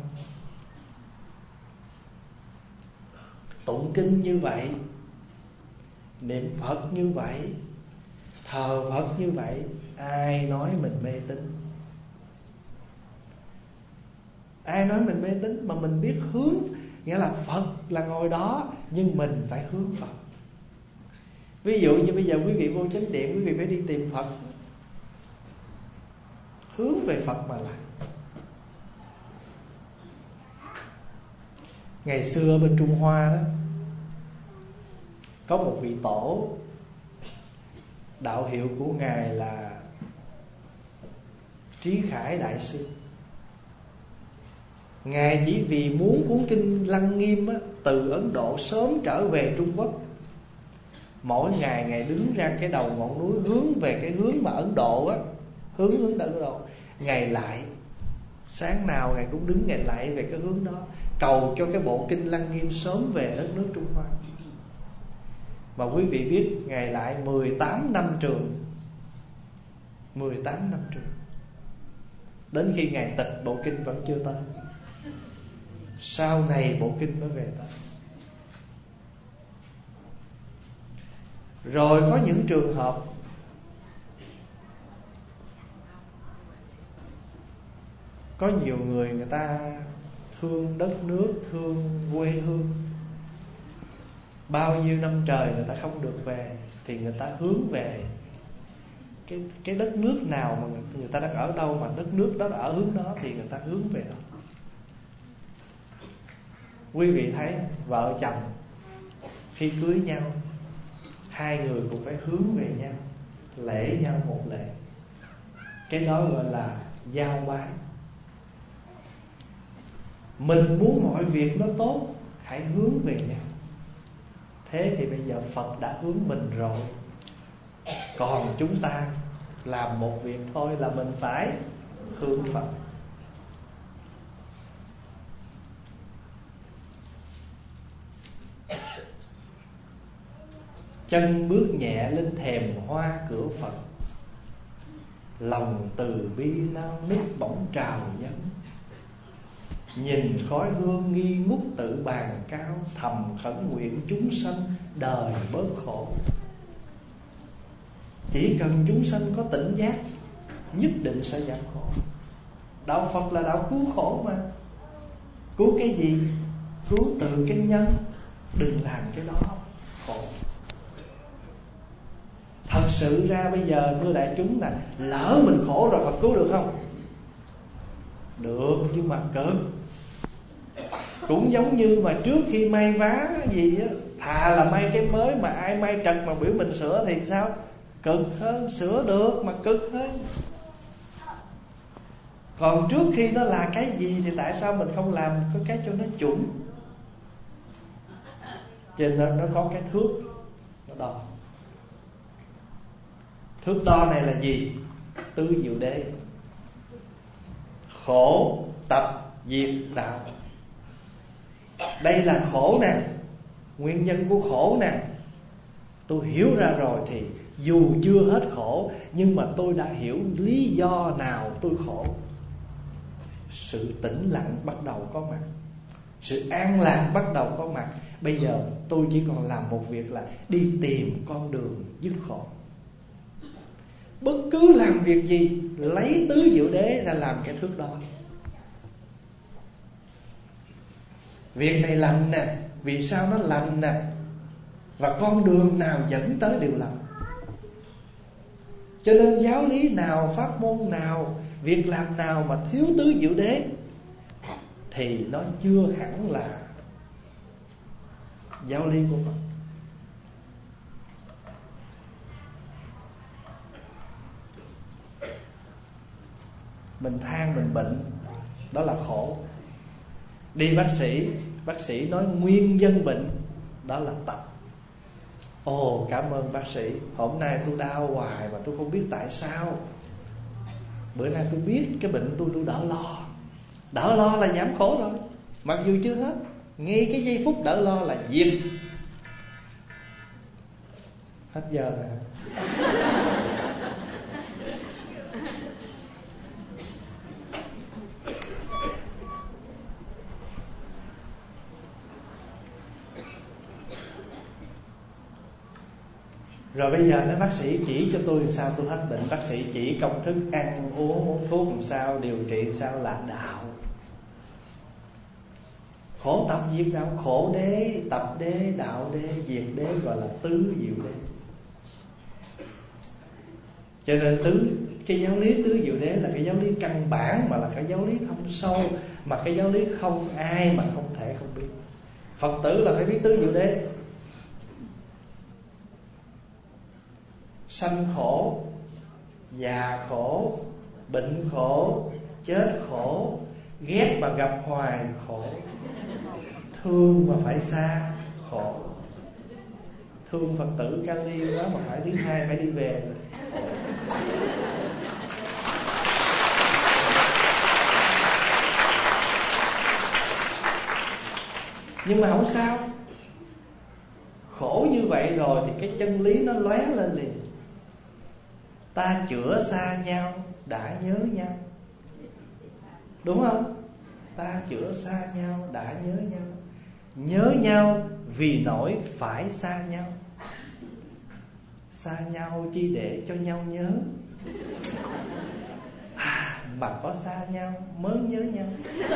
Tụng kinh như vậy, niệm Phật như vậy, thờ Phật như vậy, ai nói mình mê tín? Ai nói mình mê tín? Mà mình biết hướng, nghĩa là Phật là ngồi đó, nhưng mình phải hướng Phật. Ví dụ như bây giờ quý vị vô chánh điện, quý vị phải đi tìm Phật, hướng về Phật mà làm. Ngày xưa bên Trung Hoa đó, có một vị tổ, đạo hiệu của Ngài là Trí Khải Đại Sư. Ngài chỉ vì muốn cuốn kinh Lăng Nghiêm á, từ Ấn Độ sớm trở về Trung Quốc, mỗi ngày Ngài đứng ra cái đầu ngọn núi, hướng về cái hướng mà Ấn Độ á, hướng Ấn Độ. Ngài lại, sáng nào Ngài cũng đứng Ngài lại về cái hướng đó, cầu cho cái bộ kinh Lăng Nghiêm sớm về đất nước Trung Hoa. Mà quý vị biết Ngài lại 18 năm trường, 18 năm trường, đến khi Ngài tịch bộ kinh vẫn chưa tới. Sau này bộ kinh mới về tới. Rồi có những trường hợp có nhiều người ta thương đất nước, thương quê hương, bao nhiêu năm trời người ta không được về, thì người ta hướng về cái đất nước nào mà người ta đang ở đâu, mà đất nước đó ở hướng đó thì người ta hướng về đó. Quý vị thấy vợ chồng khi cưới nhau hai người cũng phải hướng về nhau, lễ nhau một lễ. Cái đó gọi là giao bái. Mình muốn mọi việc nó tốt, hãy hướng về nhau. Thế thì bây giờ Phật đã hướng mình rồi, còn chúng ta làm một việc thôi là mình phải hướng Phật. Chân bước nhẹ lên thềm hoa cửa Phật, lòng từ bi nao nức bỗng trào dâng. Nhìn khói hương nghi ngút tự bàn cao, thầm khẩn nguyện chúng sanh đời bớt khổ. Chỉ cần chúng sanh có tỉnh giác, nhất định sẽ giảm khổ. Đạo Phật là đạo cứu khổ mà. Cứu cái gì? Cứu từ cái nhân. Đừng làm cái đó khổ. Thật sự ra bây giờ thưa đại chúng là lỡ mình khổ rồi Phật cứu được không? Được, nhưng mà cực. Cũng giống như mà trước khi may vá gì á, thà là may cái mới mà ai may trật mà biểu mình sửa thì sao? Cực hơn. Sửa được mà cực hơn. Còn trước khi nó là cái gì thì tại sao mình không làm có cái cho nó chuẩn? Cho nên nó có cái thước nó đo. Thước đo này là gì? Tứ diệu đế. Khổ tập diệt đạo. Đây là khổ nè, nguyên nhân của khổ nè. Tôi hiểu ra rồi thì dù chưa hết khổ, nhưng mà tôi đã hiểu lý do nào tôi khổ. Sự tĩnh lặng bắt đầu có mặt, sự an lạc bắt đầu có mặt. Bây giờ tôi chỉ còn làm một việc là đi tìm con đường dứt khổ. Bất cứ làm việc gì, lấy tứ diệu đế ra làm cái thước đo. Việc này lành nè, vì sao nó lành nè, và con đường nào dẫn tới đều lành. Cho nên giáo lý nào, pháp môn nào, việc làm nào mà thiếu tứ diệu đế thì nó chưa hẳn là giáo lý của Phật. Mình than mình bệnh, đó là khổ. Đi bác sĩ nói nguyên nhân bệnh, đó là tập. Ồ, cảm ơn bác sĩ, hôm nay tôi đau hoài mà tôi không biết tại sao. Bữa nay tôi biết cái bệnh tôi đỡ lo. Đỡ lo là giảm khổ rồi. Mặc dù chưa hết, ngay cái giây phút đỡ lo là diệt. Hết giờ rồi. Rồi bây giờ nói bác sĩ chỉ cho tôi làm sao tôi hết bệnh. Bác sĩ chỉ công thức ăn uống thuốc làm sao, điều trị làm sao là đạo. Khổ tập diệt đạo. Khổ đế, tập đế, đạo đế, diệt đế gọi là tứ diệu đế. Cho nên cái giáo lý tứ diệu đế là cái giáo lý căn bản, mà là cái giáo lý thâm sâu, mà cái giáo lý không ai mà không thể không biết. Phật tử là phải biết tứ diệu đế. Sanh khổ, già khổ, bệnh khổ, chết khổ, ghét mà gặp hoài khổ, thương mà phải xa khổ. Thương Phật tử Kali quá mà phải thứ hai phải đi về. Nhưng mà không sao. Khổ như vậy rồi thì cái chân lý nó lóe lên liền. Ta chữa xa nhau đã nhớ nhau. Đúng không? Ta chữa xa nhau đã nhớ nhau. Nhớ nhau vì nỗi phải xa nhau. Xa nhau chi để cho nhau nhớ. Mà có xa nhau mới nhớ nhau.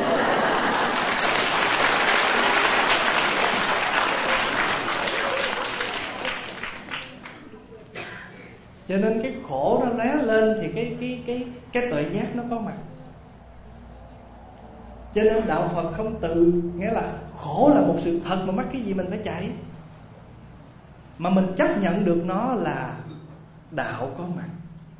Cho nên cái khổ nó lóe lên thì cái tuệ giác nó có mặt. Cho nên đạo Phật không từ, nghĩa là khổ là một sự thật mà mắc cái gì mình phải chạy. mà mình chấp nhận được nó là đạo có mặt.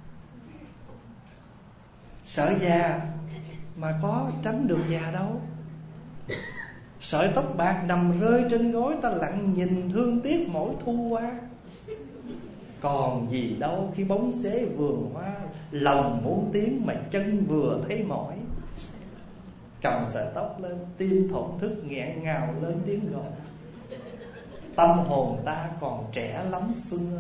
Sợ già mà có tránh được già đâu. Sợi tóc bạc nằm rơi trên gối, ta lặng nhìn thương tiếc mỗi thu qua. Còn gì đâu khi bóng xế vườn hoa, lòng muốn tiếng mà chân vừa thấy mỏi. Cầm sợi tóc lên, tim thổn thức nghẹn ngào lên tiếng gọi. Tâm hồn ta còn trẻ lắm xuân ơi.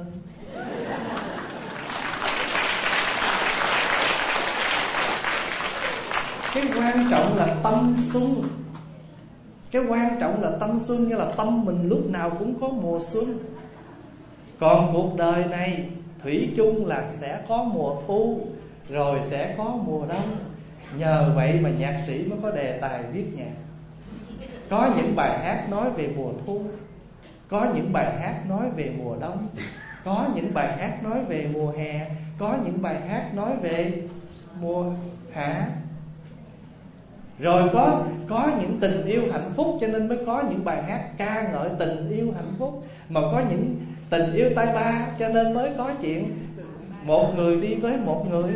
Cái quan trọng là tâm xuân. Cái quan trọng là tâm xuân, nghĩa là tâm mình lúc nào cũng có mùa xuân. Còn cuộc đời này thủy chung là sẽ có mùa thu, rồi sẽ có mùa đông. Nhờ vậy mà nhạc sĩ mới có đề tài viết nhạc. Có những bài hát nói về mùa thu, có những bài hát nói về mùa đông, có những bài hát nói về mùa hè, có những bài hát nói về mùa hạ. Rồi có những tình yêu hạnh phúc, cho nên mới có những bài hát ca ngợi tình yêu hạnh phúc. Mà có những tình yêu tay ba, cho nên mới có chuyện một người đi với một người.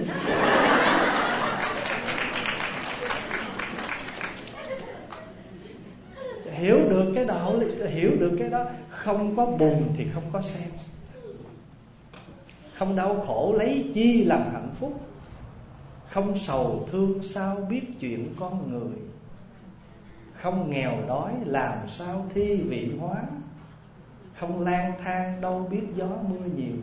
Hiểu được cái đạo, hiểu được cái đó. Không có bùn thì không có sen. Không đau khổ lấy chi làm hạnh phúc. Không sầu thương sao biết chuyện con người. Không nghèo đói làm sao thi vị hóa. Không lang thang đâu biết gió mưa nhiều.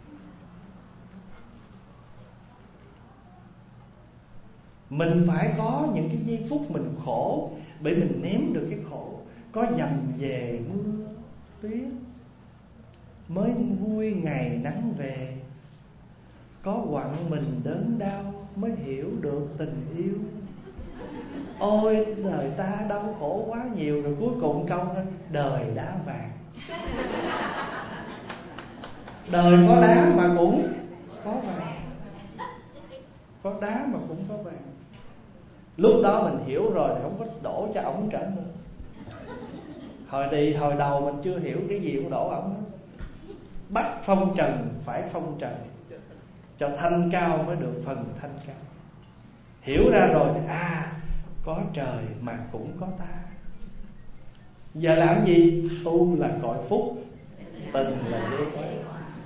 Mình phải có những cái giây phút mình khổ, để mình nếm được cái khổ. Có dầm về mưa tuyết, mới vui ngày nắng về. Có quặn mình đớn đau, mới hiểu được tình yêu. Ôi đời ta đau khổ quá nhiều. Rồi cuối cùng câu thôi: đời đá vàng. Đời có đá mà cũng có vàng. Có đá mà cũng có vàng. Lúc đó mình hiểu rồi thì không có đổ cho ổng trở nữa. Hồi đầu mình chưa hiểu cái gì cũng đổ ổng. Bắt phong trần phải phong trần, cho thanh cao mới được phần thanh cao. Hiểu ra rồi thì có trời mà cũng có ta. Giờ làm gì? Tu là cõi phúc, tình là đế quay.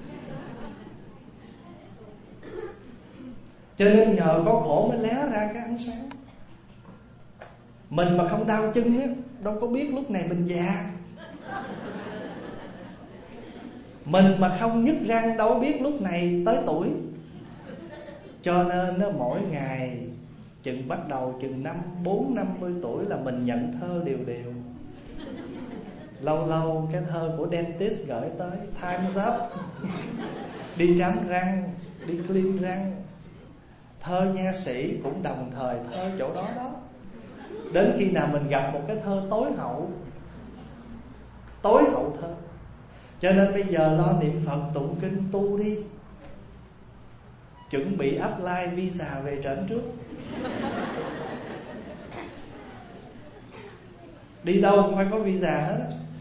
Cho nên nhờ có khổ mới lé ra cái ánh sáng. Mình mà không đau chân á, đâu có biết lúc này mình già. Mình mà không nhức răng, đâu biết lúc này tới tuổi. Cho nên nó mỗi ngày bắt đầu chừng 50 tuổi là mình nhận thơ đều đều. Lâu lâu cái thơ của dentist gửi tới: Time's up. Đi trắng răng, đi clean răng. Thơ nha sĩ cũng đồng thời thơ chỗ đó đó. Đến khi nào mình gặp một cái thơ tối hậu thơ. Cho nên bây giờ lo niệm Phật tụng kinh tu đi. Chuẩn bị apply visa về trển trước. Đi đâu cũng phải có visa hết.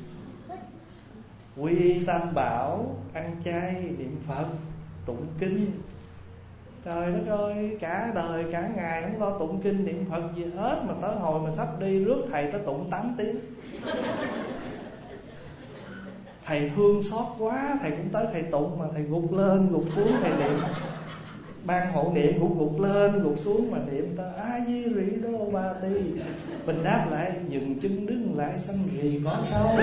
Quy y tam bảo, ăn chay, niệm Phật, tụng kinh. Trời đất ơi, cả đời cả ngày không lo tụng kinh niệm Phật gì hết. Mà tới hồi mà sắp đi rước thầy tới tụng 8 tiếng. Thầy thương xót quá, thầy cũng tới thầy tụng. Mà thầy gục lên gục xuống thầy niệm. Ban hộ niệm cũng gục lên gục xuống mà niệm ta A Di Rị Đô Ba Tỳ. Mình đáp lại: dừng chân đứng lại xanh rì có sao.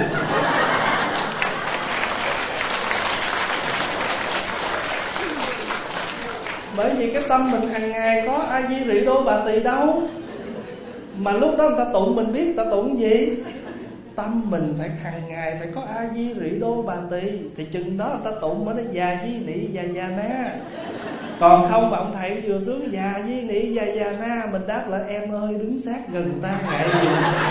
Bởi vì cái tâm mình hàng ngày có A Di Rị Đô Bà Tỳ đâu. Mà lúc đó người ta tụng mình biết ta tụng gì. Tâm mình phải hàng ngày phải có A Di Rị Đô Bà Tỳ. Thì chừng đó người ta tụng mới nói già di nị già na. Còn không mà ông thầy vừa xuống già di nị già na, mình đáp lại: em ơi đứng sát gần ta ngại gì.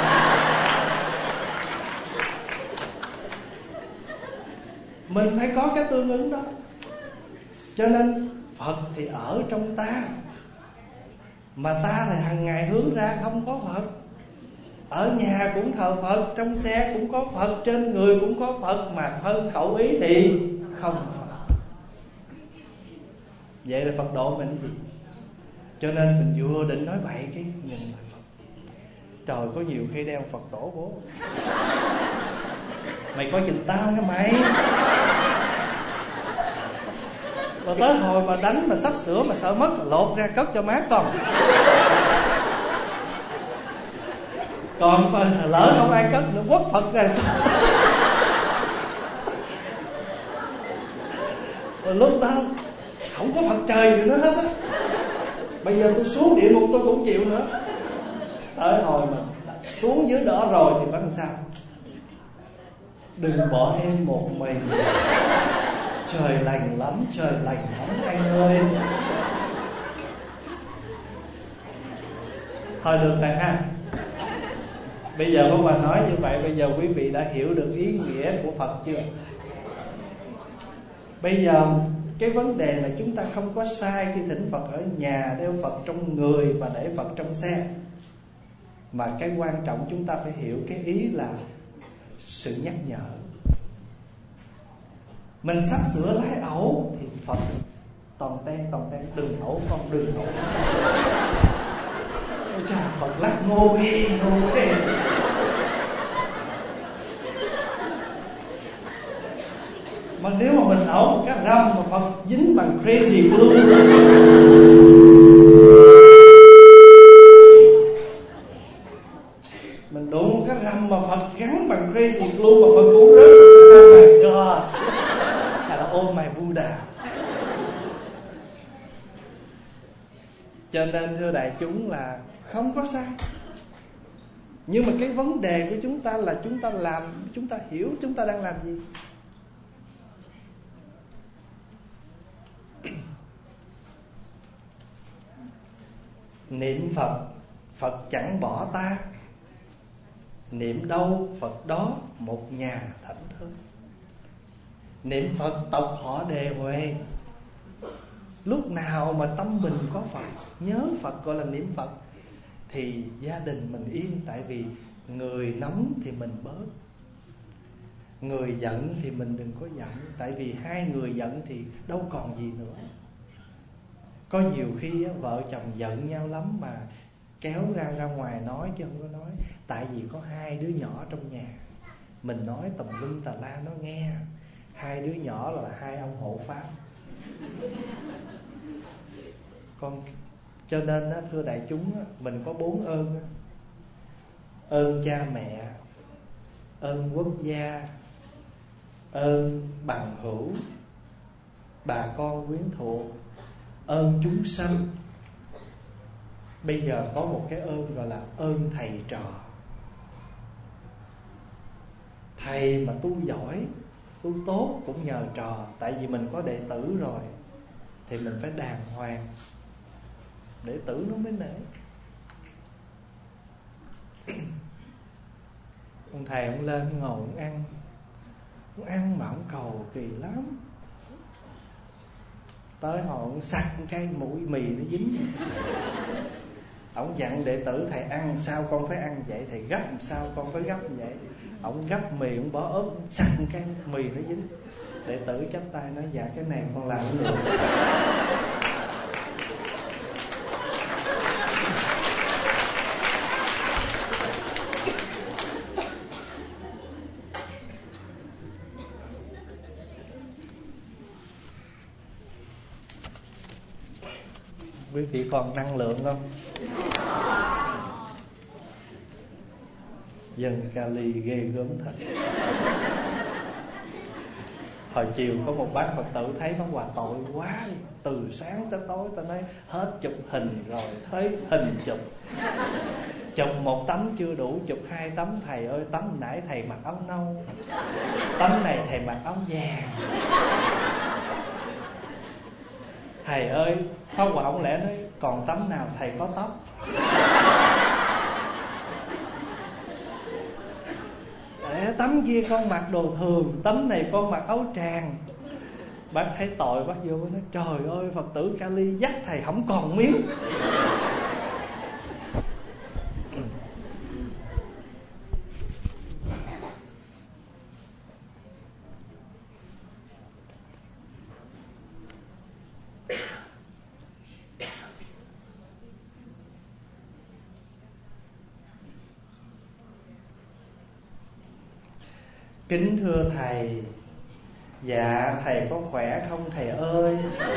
Mình phải có cái tương ứng đó. Cho nên Phật thì ở trong ta, mà ta thì hàng ngày hướng ra không có Phật. ở nhà cũng thờ Phật, trong xe cũng có Phật, trên người cũng có Phật, mà thân khẩu ý thì không Phật. Vậy là Phật độ mình gì? Cho nên mình vừa định nói bậy cái nhìn là Phật. Trời, có nhiều khi đeo Phật tổ bố. Mày coi chừng tao nha mày. Rồi tới hồi mà đánh mà sắp sửa mà sợ mất là lột ra cất cho má con. Còn lỡ không ai cất nữa quất Phật ra sao? Rồi lúc đó không có Phật trời gì nữa hết á. Bây giờ tôi xuống địa ngục tôi cũng chịu nữa. Tới hồi mà xuống dưới đó rồi thì bắt làm sao? Đừng bỏ em một mình. Trời lành lắm, trời lành lắm anh ơi. Thôi được rồi ha. Bây giờ Pháp Hòa nói như vậy, bây giờ quý vị đã hiểu được ý nghĩa của Phật chưa? Bây giờ cái vấn đề là chúng ta không có sai khi thỉnh Phật ở nhà, đeo Phật trong người và để Phật trong xe. Mà cái quan trọng chúng ta phải hiểu cái ý là sự nhắc nhở. Mình sắp sửa lái ẩu thì Phật toàn ten, đừng ẩu con, đừng ẩu. Ôi chà, Phật lắc ngô ghê. Mà nếu mà mình ẩu một cái râm mà Phật dính bằng crazy glue, mình đụng một cái râm mà Phật gắn bằng crazy glue mà Phật cũng rớt. Oh my God, hay là oh my Buddha. Cho nên thưa đại chúng là không có sai. Nhưng mà cái vấn đề của chúng ta là chúng ta làm, chúng ta hiểu chúng ta đang làm gì. Niệm Phật, Phật chẳng bỏ ta. Niệm đâu Phật đó một nhà thảnh thơi. Niệm Phật tộc họ đề huệ. Lúc nào mà tâm mình có Phật, nhớ Phật gọi là niệm Phật, thì gia đình mình yên. Tại vì người nóng thì mình bớt, người giận thì mình đừng có giận. Tại vì hai người giận thì đâu còn gì nữa. Có nhiều khi vợ chồng giận nhau lắm mà kéo ra ngoài nói chứ không có nói. Tại vì có hai đứa nhỏ trong nhà, mình nói tùm lum tà la nó nghe. Hai đứa nhỏ là hai ông hộ pháp. Con cho nên á, thưa đại chúng á, mình có 4 ơn á. Ơn cha mẹ, ơn quốc gia, ơn bằng hữu, bà con quyến thuộc, ơn chúng sanh. Bây giờ có một cái ơn gọi là ơn thầy trò. Thầy mà tu giỏi, tu tốt cũng nhờ trò. Tại vì mình có đệ tử rồi thì mình phải đàng hoàng, đệ tử nó mới nể. Ông thầy ông lên ngồi ông ăn. Ông ăn mà ông cầu kỳ lắm. Tới hồi ông sặc cái mũi mì nó dính. Ông dặn đệ tử thầy ăn sao con phải ăn vậy, thầy gấp sao con phải gấp vậy. Ông gấp mì, ông bỏ ớt, sặc cái mì nó dính. Đệ tử chắp tay nói dạ cái này con làm cũng được. Quý vị còn năng lượng không? Dân Cali ghê gớm thật. Hồi chiều có một bác Phật tử thấy Pháp Hòa tội quá đi. Từ sáng tới tối ta nói hết chụp hình rồi, thấy hình chụp. Chụp một tấm chưa đủ, chụp 2 tấm. Thầy ơi, tấm nãy thầy mặc áo nâu, tấm này thầy mặc áo vàng. Thầy ơi, Pháp Hòa ông lẽ nói còn tấm nào thầy có tóc. Tấm kia con mặc đồ thường, tấm này con mặc áo tràng. Bác thấy tội bác vô nói trời ơi, Phật tử Cali dắt thầy không còn miếng. Kính thưa thầy. Dạ thầy có khỏe không thầy ơi?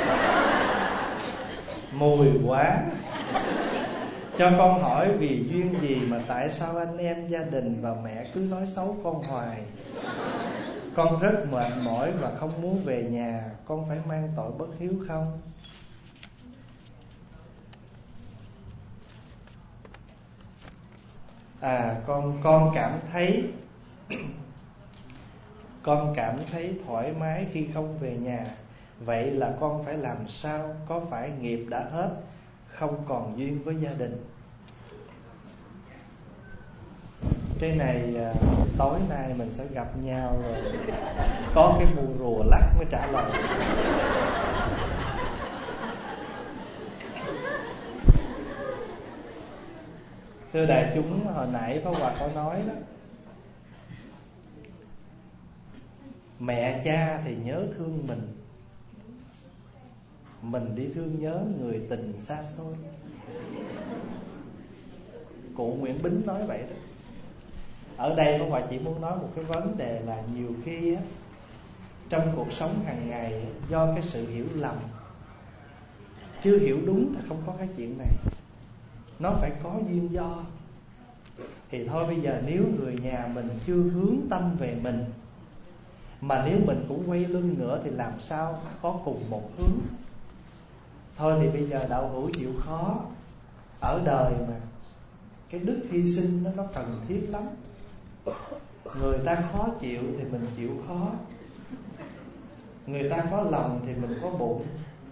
Mùi quá. Cho con hỏi vì duyên gì mà tại sao anh em, gia đình và mẹ cứ nói xấu con hoài? Con rất mệt mỏi và không muốn về nhà. Con phải mang tội bất hiếu không? Con cảm thấy thoải mái khi không về nhà. Vậy là con phải làm sao? Có phải nghiệp đã hết, không còn duyên với gia đình? Cái này tối nay mình sẽ gặp nhau rồi có cái mùi rùa lắc mới trả lời. Thưa đại chúng, hồi nãy Pháp Hòa có nói đó, mẹ cha thì nhớ thương mình đi thương nhớ người tình xa xôi. Cụ Nguyễn Bính nói vậy đó. Ở đây Pháp Hòa chỉ muốn nói một cái vấn đề là nhiều khi á, trong cuộc sống hàng ngày do cái sự hiểu lầm, chưa hiểu đúng là không có cái chuyện này. Nó phải có duyên do. Thì thôi bây giờ nếu người nhà mình chưa hướng tâm về mình, mà nếu mình cũng quay lưng nữa thì làm sao có cùng một hướng. Thôi thì bây giờ đạo hữu chịu khó. Ở đời mà cái đức hy sinh nó cần thiết lắm. Người ta khó chịu thì mình chịu khó. Người ta có lòng thì mình có bụng.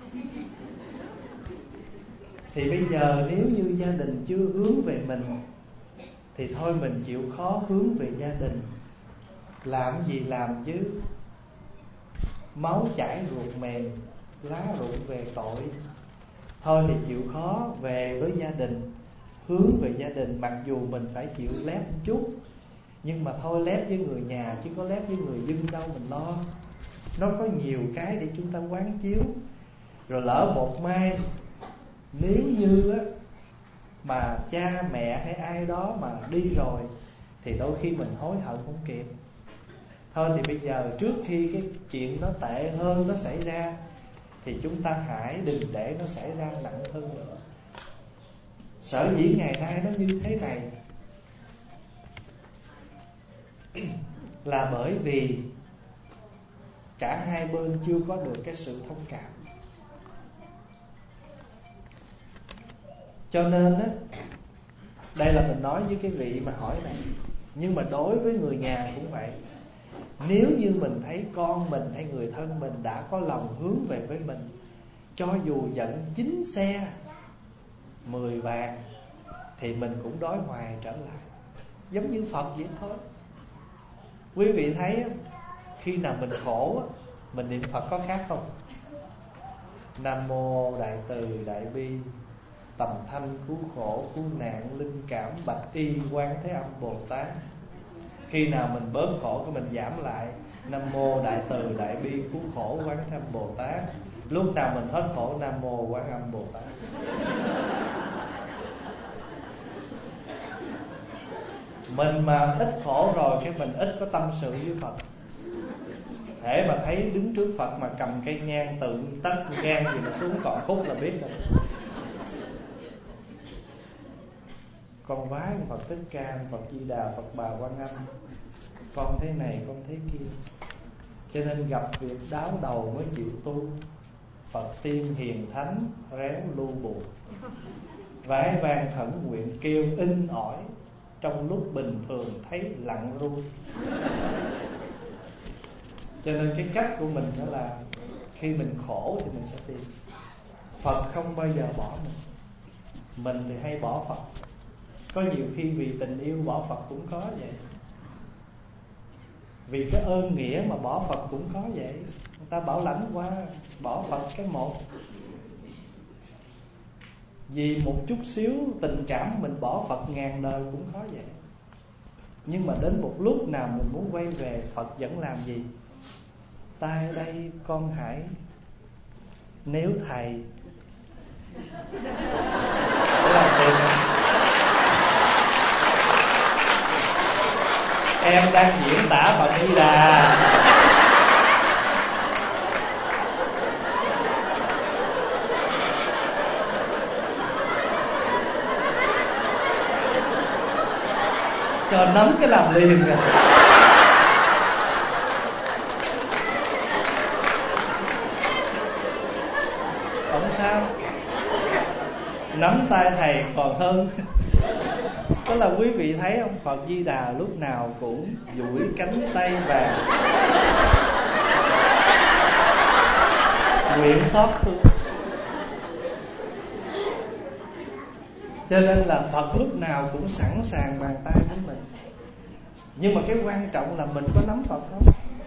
Thì bây giờ nếu như gia đình chưa hướng về mình thì thôi mình chịu khó hướng về gia đình. Làm gì làm chứ. Máu chảy ruột mềm, lá rụng về tội. Thôi thì chịu khó về với gia đình, hướng về gia đình. Mặc dù mình phải chịu lép một chút, nhưng mà thôi lép với người nhà chứ có lép với người dân đâu mình lo. Nó có nhiều cái để chúng ta quán chiếu. Rồi lỡ một mai nếu như á, mà cha mẹ hay ai đó mà đi rồi thì đôi khi mình hối hận không kịp. Thôi thì bây giờ trước khi cái chuyện nó tệ hơn nó xảy ra thì chúng ta hãy đừng để nó xảy ra nặng hơn nữa. Sở dĩ ngày nay nó như thế này là bởi vì cả hai bên chưa có được cái sự thông cảm. Cho nên á, đây là mình nói với cái vị mà hỏi này. Nhưng mà đối với người nhà cũng vậy. Nếu như mình thấy con mình hay người thân mình đã có lòng hướng về với mình, cho dù giận 9 xe 10 vàng thì mình cũng đói hoài trở lại. Giống như Phật vậy thôi. Quý vị thấy khi nào mình khổ mình niệm Phật có khác không? Nam mô Đại Từ Đại Bi Tầm Thanh Cứu Khổ Cứu Nạn Linh Cảm Bạch Y Quán Thế Âm Bồ Tát. Khi nào mình bớt khổ cái mình giảm lại Nam mô Đại Từ Đại Bi Cứu Khổ Quán Thế Âm Bồ Tát. Lúc nào mình hết khổ Nam mô Quán Âm Bồ Tát. Mình mà ít khổ rồi cái mình ít có tâm sự với Phật. Để mà thấy đứng trước Phật mà cầm cây nhang tượng tất gan gì nó xuống còn khúc là biết rồi. Con vái Phật Thích Ca, Phật Di Đà, Phật Bà Quan Âm, con thế này con thế kia. Cho nên gặp việc đáo đầu mới chịu tu. Phật tiên hiền thánh réo lưu buồn, vái vang khẩn nguyện kêu in ỏi, trong lúc bình thường thấy lặng ru. Cho nên cái cách của mình đó là khi mình khổ thì mình sẽ tìm Phật, không bao giờ bỏ mình. Mình thì hay bỏ Phật. Có nhiều khi vì tình yêu bỏ Phật cũng có vậy. Vì cái ơn nghĩa mà bỏ Phật cũng có vậy. Người ta bảo lãnh quá, bỏ Phật cái một. Vì một chút xíu tình cảm mình bỏ Phật ngàn đời cũng có vậy. Nhưng mà đến một lúc nào mình muốn quay về, Phật vẫn làm gì? Ta ở đây con hãy, nếu thầy để làm tiền. Em đang diễn tả Phật Di Đà. Cho nắm cái làm liền rồi. Không sao, nắm tay thầy còn hơn. Đó là quý vị thấy không, Phật Di Đà lúc nào cũng duỗi cánh tay vàng, nguyện xót thương. Cho nên là Phật lúc nào cũng sẵn sàng bàn tay với mình. Nhưng mà cái quan trọng là mình có nắm Phật không?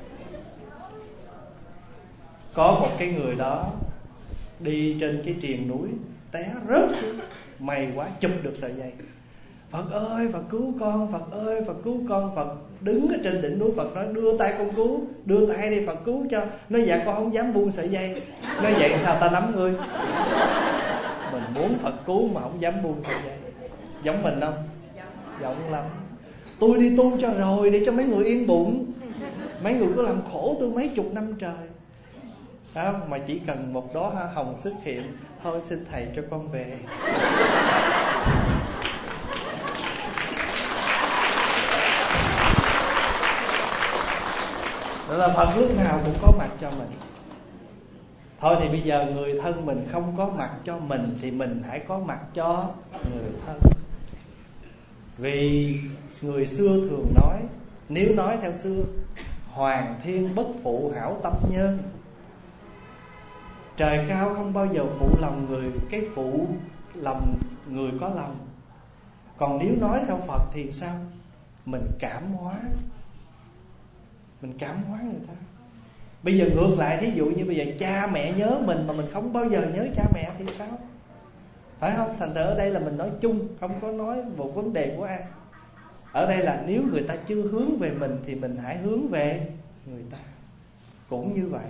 Có một cái người đó đi trên cái triền núi, té rớt xuống, may quá chụp được sợi dây. Phật ơi Phật cứu con, Phật ơi Phật cứu con. Phật đứng ở trên đỉnh núi, Phật nói đưa tay con cứu, đưa tay đi Phật cứu cho. Nói dạ con không dám buông sợi dây. Nói vậy sao ta nắm ngươi? Mình muốn Phật cứu mà không dám buông sợi dây. Giống mình không? Giống lắm. Tôi đi tu cho rồi, để cho mấy người yên bụng. Mấy người có làm khổ tôi mấy chục năm trời. Đó, mà chỉ cần một đóa hoa hồng xuất hiện, thôi xin thầy cho con về. Đó là Phật lúc nào cũng có mặt cho mình. Thôi thì bây giờ người thân mình không có mặt cho mình, thì mình hãy có mặt cho người thân. Vì người xưa thường nói, nếu nói theo xưa, hoàng thiên bất phụ hảo tâm nhân. Trời cao không bao giờ phụ lòng người, cái phụ lòng người có lòng. Còn nếu nói theo Phật thì sao? Mình cảm hóa. Mình cảm hóa người ta. Bây giờ ngược lại, thí dụ như bây giờ cha mẹ nhớ mình mà mình không bao giờ nhớ cha mẹ thì sao? Phải không? Thành ra ở đây là mình nói chung, không có nói một vấn đề của ai. Ở đây là nếu người ta chưa hướng về mình thì mình hãy hướng về người ta. Cũng như vậy.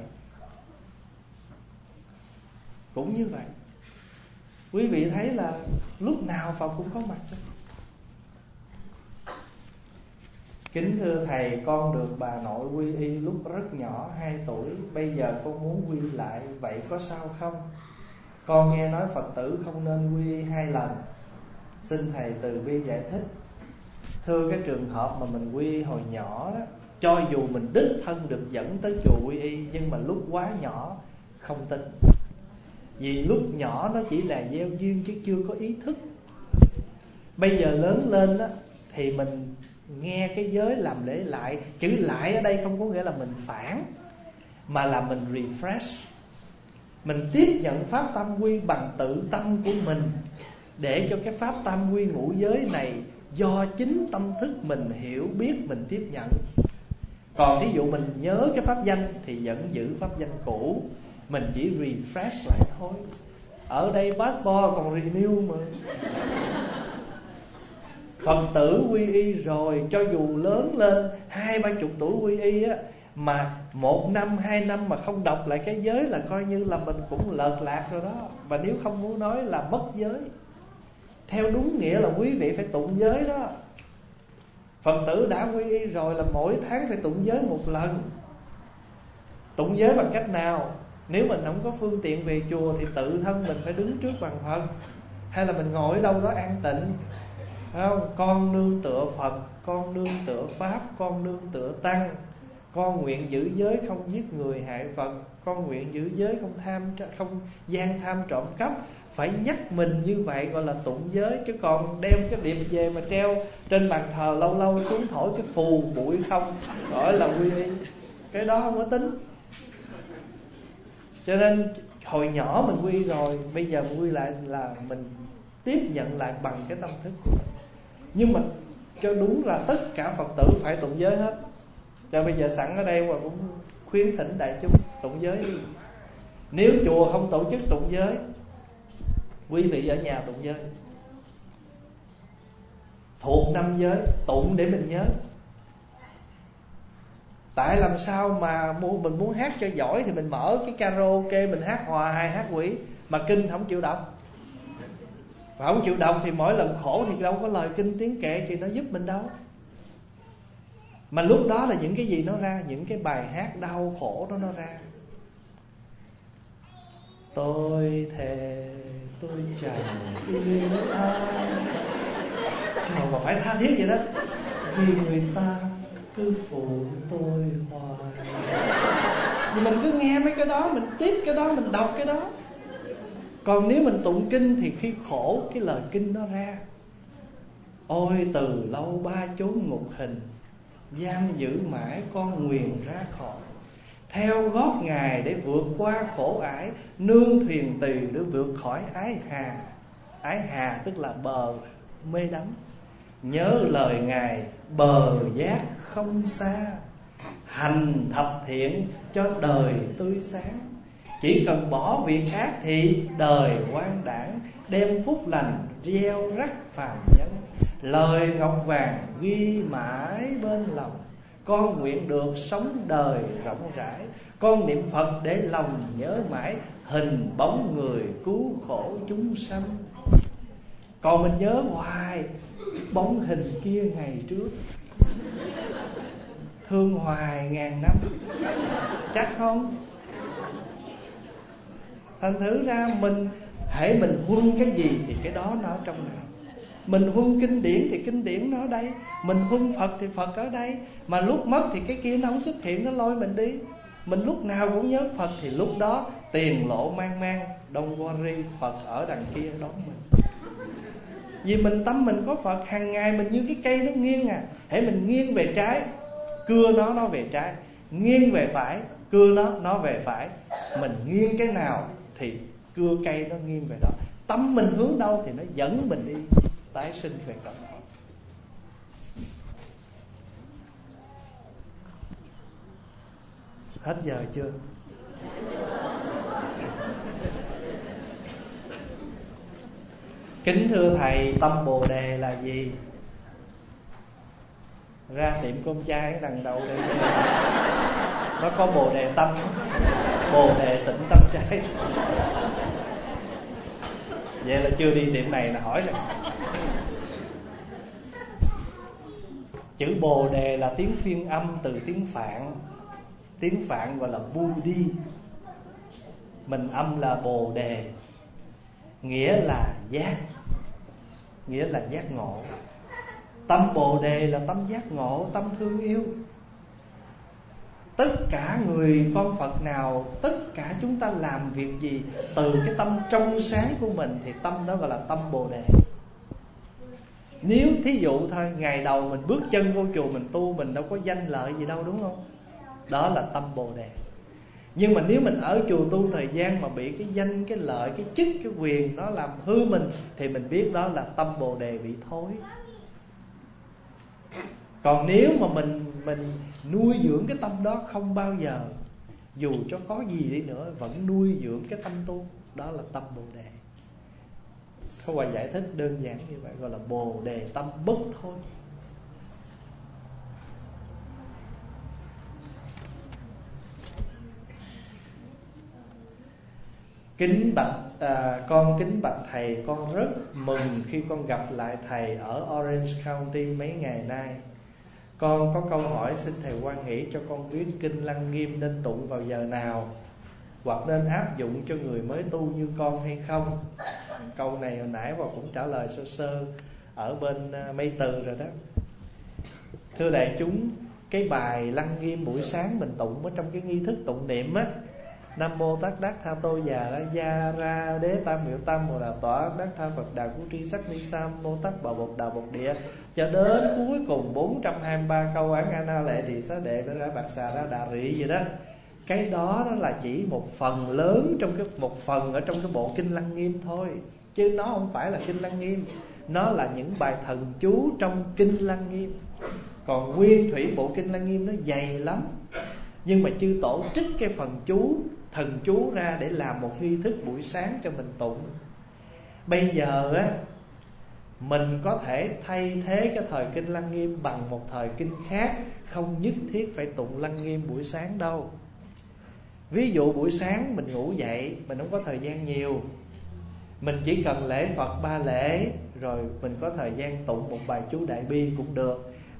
Cũng như vậy. Quý vị thấy là lúc nào Phật cũng có mặt đó. Kính thưa thầy, con được bà nội quy y lúc rất nhỏ 2 tuổi. Bây giờ con muốn quy lại, vậy có sao không? Con nghe nói Phật tử không nên quy y 2 lần. Xin thầy từ bi giải thích. Thưa, cái trường hợp mà mình quy y hồi nhỏ đó, cho dù mình đích thân được dẫn tới chùa quy y, nhưng mà lúc quá nhỏ không tin. Vì lúc nhỏ nó chỉ là gieo duyên chứ chưa có ý thức. Bây giờ lớn lên đó, thì mình nghe cái giới làm lễ lại. Chữ lại ở đây không có nghĩa là mình phản, mà là mình refresh. Mình tiếp nhận pháp tam quy bằng tự tâm của mình, để cho cái pháp tam quy ngũ giới này do chính tâm thức mình hiểu biết mình tiếp nhận. Còn thí dụ mình nhớ cái pháp danh thì vẫn giữ pháp danh cũ, mình chỉ refresh lại thôi. Ở đây passport còn renew mà. Phật tử quy y rồi, cho dù lớn lên 20-30 tuổi quy y á, mà 1 năm 2 năm mà không đọc lại cái giới là coi như là mình cũng lợt lạc rồi đó. Và nếu không muốn nói là mất giới. Theo đúng nghĩa là quý vị phải tụng giới đó. Phật tử đã quy y rồi là mỗi tháng phải tụng giới 1 lần. Tụng giới bằng cách nào? Nếu mình không có phương tiện về chùa thì tự thân mình phải đứng trước bàn Phật, hay là mình ngồi ở đâu đó an tịnh, không? Con nương tựa Phật, con nương tựa Pháp, con nương tựa Tăng. Con nguyện giữ giới không giết người hại vật. Con nguyện giữ giới không gian tham trộm cắp. Phải nhắc mình như vậy gọi là tụng giới. Chứ còn đem cái điệp về mà treo trên bàn thờ, lâu lâu xuống thổi cái phù bụi không, gọi là quy y. Cái đó không có tính. Cho nên hồi nhỏ mình quy rồi, bây giờ mình quy lại là mình tiếp nhận lại bằng cái tâm thức của mình. Nhưng mà cho đúng là tất cả Phật tử phải tụng giới hết. Cho bây giờ sẵn ở đây mà cũng khuyến thỉnh đại chúng tụng giới đi. Nếu chùa không tổ chức tụng giới, quý vị ở nhà tụng giới, thuộc 5 giới, tụng để mình nhớ. Tại làm sao mà mình muốn hát cho giỏi thì mình mở cái karaoke mình hát hòa hài hát quỷ, mà kinh không chịu đọc. Và không chịu đọc thì mỗi lần khổ thì đâu có lời kinh tiếng kệ thì nó giúp mình đâu. Mà lúc đó là những cái gì nó ra? Những cái bài hát đau khổ đó nó ra. Tôi thề tôi chẳng yêu ai. Trời, mà phải tha thiết vậy đó. Vì người ta cứ phụ tôi hoài. Thì mình cứ nghe mấy cái đó, mình tiếp cái đó, mình đọc cái đó. Còn nếu mình tụng kinh thì khi khổ, cái lời kinh nó ra. Ôi từ lâu ba chốn ngục hình, giam giữ mãi con nguyền ra khỏi. Theo gót Ngài để vượt qua khổ ải, nương thuyền tỳ để vượt khỏi ái hà. Ái hà tức là bờ mê đắm. Nhớ lời Ngài bờ giác không xa, hành thập thiện cho đời tươi sáng. Chỉ cần bỏ việc ác thì đời quang đãng, đem phúc lành gieo rắc phàm nhân. Lời ngọc vàng ghi mãi bên lòng, con nguyện được sống đời rộng rãi. Con niệm Phật để lòng nhớ mãi, hình bóng người cứu khổ chúng sanh. Còn mình nhớ hoài bóng hình kia ngày trước, thương hoài ngàn năm, chắc không? Thành thử ra mình hễ mình huân cái gì thì cái đó nó ở trong này. Mình huân kinh điển thì kinh điển nó ở đây, mình huân Phật thì Phật ở đây. Mà lúc mất thì cái kia nó không xuất hiện, nó lôi mình đi. Mình lúc nào cũng nhớ Phật thì lúc đó tiền lộ mang mang, don't worry, Phật ở đằng kia đón mình. Vì mình tâm mình có Phật, hàng ngày mình như cái cây nó nghiêng à. Hễ mình nghiêng về trái, cưa nó về trái. Nghiêng về phải, cưa nó về phải. Mình nghiêng cái nào thì cưa cây nó nghiêng về đó. Tâm mình hướng đâu thì nó dẫn mình đi tái sinh về đó. Hết giờ chưa? Kính thưa Thầy, tâm Bồ Đề là gì? Ra tiệm cơm chay đằng đầu đây, nó có Bồ Đề tâm, Bồ Đề tịnh tâm chay. Vậy là chưa đi tiệm này là hỏi rồi. Chữ Bồ Đề là tiếng phiên âm từ tiếng Phạn. Tiếng Phạn gọi là Budi, mình âm là Bồ Đề, nghĩa là giác, nghĩa là giác ngộ. Tâm Bồ Đề là tâm giác ngộ, tâm thương yêu. Tất cả người con Phật nào, tất cả chúng ta làm việc gì từ cái tâm trong sáng của mình thì tâm đó gọi là tâm Bồ Đề. Nếu thí dụ thôi, ngày đầu mình bước chân vô chùa mình tu, mình đâu có danh lợi gì đâu, đúng không? Đó là tâm Bồ Đề. Nhưng mà nếu mình ở chùa tu thời gian mà bị cái danh, cái lợi, cái chức, cái quyền nó làm hư mình, thì mình biết đó là tâm Bồ Đề bị thối. Còn nếu mà mình nuôi dưỡng cái tâm đó không bao giờ, dù cho có gì đi nữa vẫn nuôi dưỡng cái tâm tu, đó là tâm Bồ Đề. Không phải giải thích đơn giản như vậy, gọi là Bồ Đề tâm bất thôi. Con kính bạch Thầy, con rất mừng khi con gặp lại Thầy ở Orange County mấy ngày nay. Con có câu hỏi xin Thầy quan nghĩ cho con biết kinh Lăng Nghiêm nên tụng vào giờ nào, hoặc nên áp dụng cho người mới tu như con hay không. Câu này hồi nãy vào cũng trả lời sơ sơ ở bên Mây Từ rồi đó. Thưa đại chúng, cái bài Lăng Nghiêm buổi sáng mình tụng ở trong cái nghi thức tụng niệm á, Nam mô Tát Đát Tha Tô Già Ra Gia Ra Đế Tam Miệu Tam Mô Đà Tỏa Đát Tha Phật Đà Cú Tri Sắc Ni Sam Mô Tát Bà Bột Đà Bột Địa, cho đến cuối cùng 423 câu án A Na Lệ Thị Xá Đệ Ra Bạc Xà Ra Đà Rị gì đó. Cái đó là chỉ một phần lớn trong một phần ở trong cái bộ kinh Lăng Nghiêm thôi, chứ nó không phải là kinh Lăng Nghiêm. Nó là những bài thần chú trong kinh Lăng Nghiêm. Còn nguyên thủy bộ kinh Lăng Nghiêm nó dày lắm, nhưng mà chư tổ trích cái phần chú, thần chú ra để làm một nghi thức buổi sáng cho mình tụng. Bây giờ á, mình có thể thay thế cái thời kinh Lăng Nghiêm bằng một thời kinh khác, không nhất thiết phải tụng Lăng Nghiêm buổi sáng đâu. Ví dụ buổi sáng mình ngủ dậy, mình không có thời gian nhiều, mình chỉ cần lễ Phật 3 lễ, rồi mình có thời gian tụng một bài chú Đại Bi cũng được.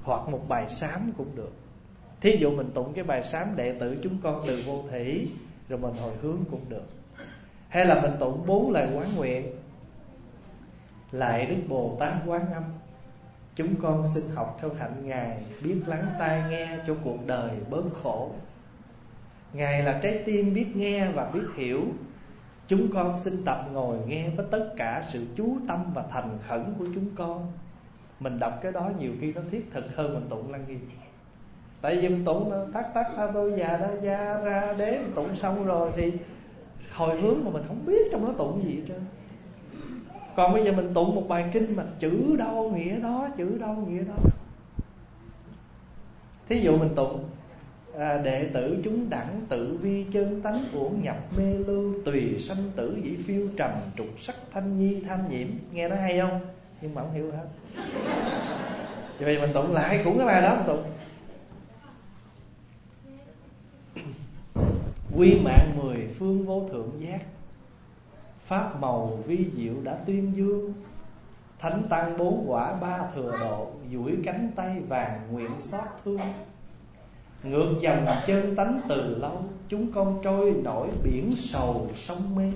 hoặc một bài sám cũng được. Thí dụ mình tụng cái bài sám đệ tử chúng con từ vô thủy, rồi mình hồi hướng cũng được. Hay là mình tụng 4 lời quán nguyện: lạy Đức Bồ Tát Quán Âm, chúng con xin học theo hạnh Ngài, biết lắng tai nghe cho cuộc đời bớt khổ. Ngài là trái tim biết nghe và biết hiểu. Chúng con xin tập ngồi nghe với tất cả sự chú tâm và thành khẩn của chúng con. Mình đọc cái đó nhiều khi nó thiết thực hơn mình tụng Lăng Nghiêm. Tại vì mình tụng tắc tắc tha tô già đa gia ra đế, mình tụng xong rồi thì hồi hướng mà mình không biết trong đó tụng gì hết trơn. Còn bây giờ mình tụng một bài kinh mà chữ đâu nghĩa đó, chữ đâu nghĩa đó. Thí dụ mình tụng đệ tử chúng đẳng tự vi chân tánh uổng nhập mê lưu, tùy sanh tử dĩ phiêu trầm, trục sắc thanh nhi tham nhiễm. Nghe nó hay không? Nhưng mà không hiểu hết. Vậy mình tụng lại cũng cái bài đó mình tụng. Quy mạng 10 phương vô thượng giác, pháp màu vi diệu đã tuyên dương. Thánh tăng 4 quả 3 thừa độ, duỗi cánh tay vàng nguyện xót thương. Ngược dòng chân tánh từ lâu, chúng con trôi nổi biển sầu sông mê.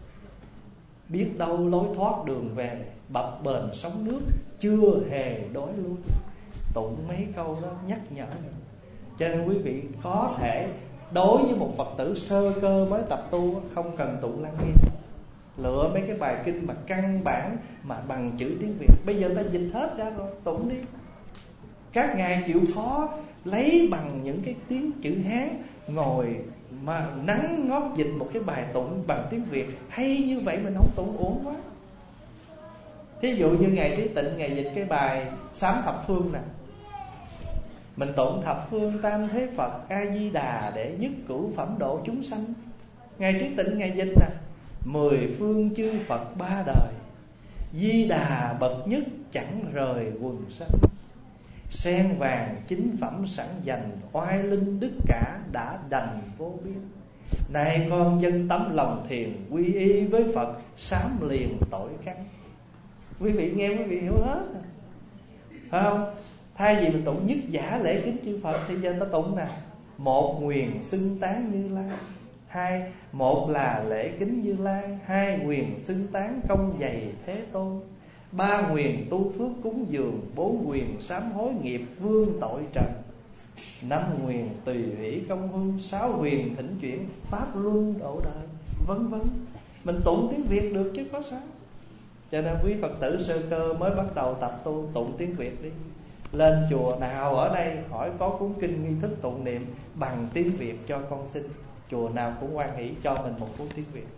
Biết đâu lối thoát đường về, bập bềnh sóng nước chưa hề đói lui. Tụng mấy câu đó nhắc nhở. Cho nên quý vị có thể đối với một Phật tử sơ cơ mới tập tu, không cần tụng Lăng Nghiêm. Lựa mấy cái bài kinh mà căn bản mà bằng chữ tiếng Việt. Bây giờ ta dịch hết ra rồi, tụng đi. Các ngài chịu khó lấy bằng những cái tiếng chữ Hán, ngồi mà nắng ngót dịch một cái bài tụng bằng tiếng Việt hay như vậy mình không tụng uổng quá. Thí dụ như Ngài Trí Tịnh, Ngài dịch cái bài Sám Thập Phương nè, mình tụng thập phương tam thế Phật A Di Đà để nhất cửu phẩm độ chúng sanh. Ngài Trí Tịnh Ngài dịch nè: 10 phương chư Phật ba đời, Di Đà bậc nhất chẳng rời quần sanh. Sen vàng chính phẩm sẵn dành, oai linh đức cả đã đành vô biên. Này con dân tấm lòng thiền, quy y với Phật sám liền tội căn. Quý vị nghe quý vị hiểu hết, phải không? Thay vì mình tụng nhất giả lễ kính chư Phật thì giờ ta tụng nè: 1 nguyền xưng tán Như Lai, 2 1 là lễ kính Như Lai, 2 nguyền xưng tán công dày Thế Tôn, 3 nguyền tu phước cúng dường, 4 nguyền sám hối nghiệp vương tội trần, 5 nguyền tùy hỷ công hương, 6 nguyền thỉnh chuyển pháp luân độ đời, vân vân. Mình tụng tiếng Việt được chứ có sao. Cho nên quý Phật tử sơ cơ mới bắt đầu tập tu, tụng tiếng Việt đi. Lên chùa nào ở đây hỏi có cuốn kinh nghi thức tụng niệm bằng tiếng Việt cho con xin. Chùa nào cũng hoan hỷ cho mình một cuốn tiếng Việt.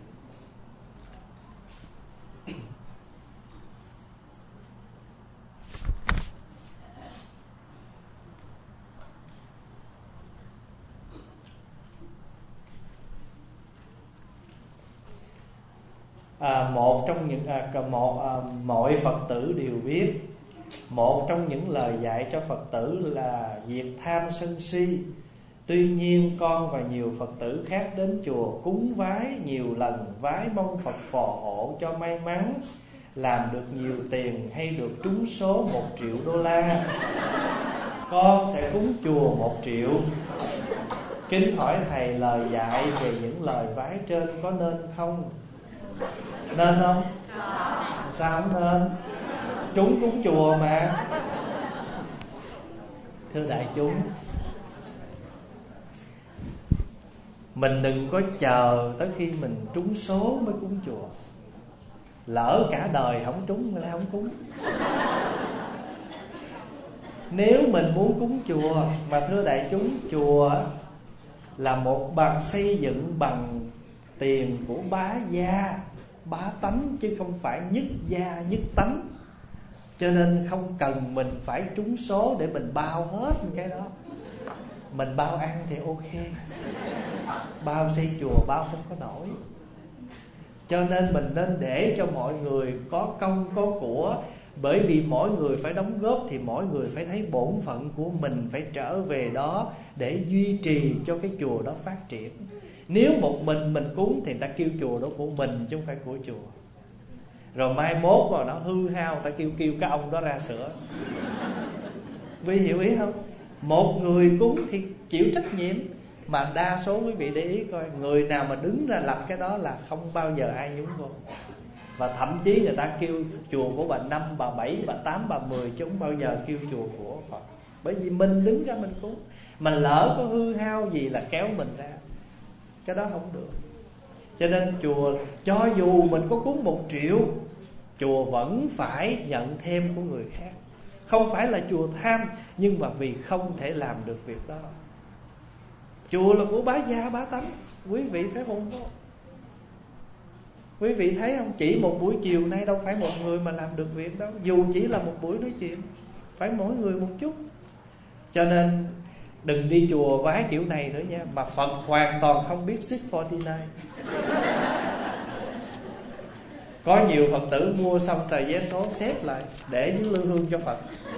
Một trong những mọi Phật tử đều biết, một trong những lời dạy cho Phật tử là diệt tham sân si. Tuy nhiên con và nhiều Phật tử khác đến chùa cúng vái nhiều lần, vái mong Phật phò hộ cho may mắn, làm được nhiều tiền hay được trúng số 1 triệu đô la. Con sẽ cúng chùa 1 triệu. Kính hỏi thầy, lời dạy về những lời vái trên có nên không? Nên không? Sao không nên? Chúng cúng chùa mà. Thưa đại chúng, mình đừng có chờ tới khi mình trúng số mới cúng chùa. Lỡ cả đời không trúng lại không cúng. Nếu mình muốn cúng chùa, mà thưa đại chúng, chùa là một bằng xây dựng bằng tiền của bá gia, bá tánh, chứ không phải nhất gia nhất tánh. Cho nên không cần mình phải trúng số để mình bao hết cái đó. Mình bao ăn thì ok, bao xây chùa bao không có nổi. Cho nên mình nên để cho mọi người có công có của. Bởi vì mỗi người phải đóng góp thì mỗi người phải thấy bổn phận của mình phải trở về đó để duy trì cho cái chùa đó phát triển. Nếu một mình cúng thì ta kêu chùa đó của mình chứ không phải của chùa. Rồi mai mốt mà nó hư hao ta kêu cái ông đó ra sửa. Quý hiểu ý không? Một người cúng thì chịu trách nhiệm, mà đa số quý vị để ý coi, người nào mà đứng ra làm cái đó là không bao giờ ai nhúng vô. Và thậm chí người ta kêu chùa của bà 5, bà 7, bà 8, bà 10, chứ không bao giờ kêu chùa của Phật. Bởi vì mình đứng ra mình cúng, mà lỡ có hư hao gì là kéo mình ra, cái đó không được. Cho nên chùa cho dù mình có cúng 1 triệu, chùa vẫn phải nhận thêm của người khác. Không phải là chùa tham, nhưng mà vì không thể làm được việc đó. Chùa là của bá gia bá tánh, quý vị phải hùng không? Quý vị thấy không? Chỉ một buổi chiều nay đâu phải một người mà làm được việc đâu. Dù chỉ là một buổi nói chuyện, phải mỗi người một chút. Cho nên đừng đi chùa vái kiểu này nữa nha. Mà Phật hoàn toàn không biết 649. Có nhiều Phật tử mua xong tờ vé số xếp lại để dưới lư hương cho Phật.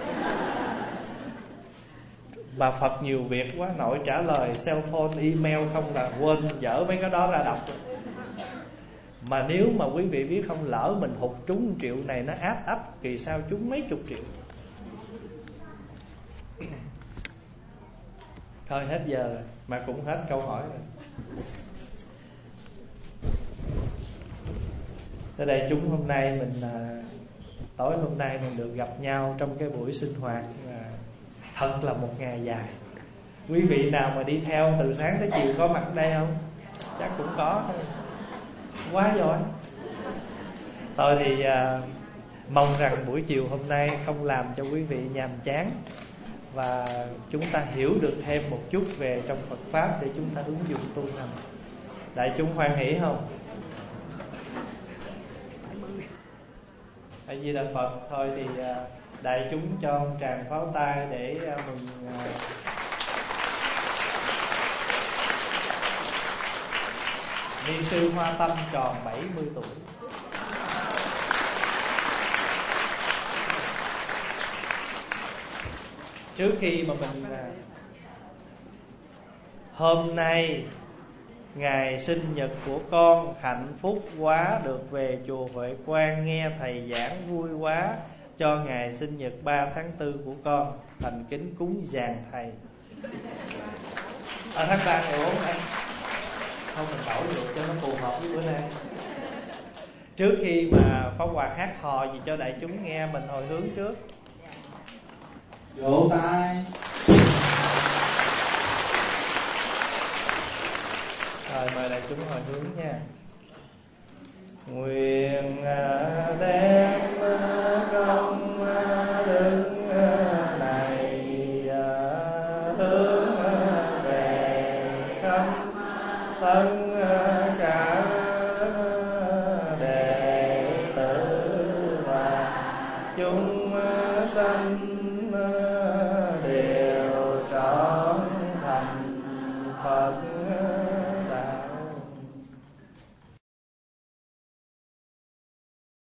Bà Phật nhiều việc quá, nội trả lời cell phone, email không là quên dở mấy cái đó ra đọc. Mà nếu mà quý vị biết không, lỡ mình hụt trúng 1 triệu này, nó áp ấp kỳ sau trúng mấy chục triệu. Thôi hết giờ rồi, mà cũng hết câu hỏi rồi. Tới đây chúng hôm nay mình tối hôm nay mình được gặp nhau trong cái buổi sinh hoạt, thật là một ngày dài. Quý vị nào mà đi theo từ sáng tới chiều có mặt ở đây không? Chắc cũng có thôi. Quá giỏi. Tôi thì mong rằng buổi chiều hôm nay không làm cho quý vị nhàm chán, và chúng ta hiểu được thêm một chút về trong Phật Pháp để chúng ta ứng dụng tu hành. Đại chúng hoan hỷ không? A Di Đà Phật. Thôi thì đại chúng cho một tràng pháo tay để mừng ni sư Hoa Tâm tròn 70 tuổi. Trước khi mà mình hôm nay ngày sinh nhật của con, hạnh phúc quá được về chùa Huệ Quang nghe thầy giảng vui quá. Cho ngày sinh nhật 3 tháng 4 của con thành kính cúng dàn thầy. Tháng 3 ngày 4 anh không, mình đổi được cho nó phù hợp với bữa nay. Trước khi mà Pháp Hòa hát hò gì cho đại chúng nghe, mình hồi hướng trước. Vỗ tay. Rồi mời đại chúng hồi hướng nha. Nguyện đem công đức này hướng về khắp tất cả đệ tử và chúng sanh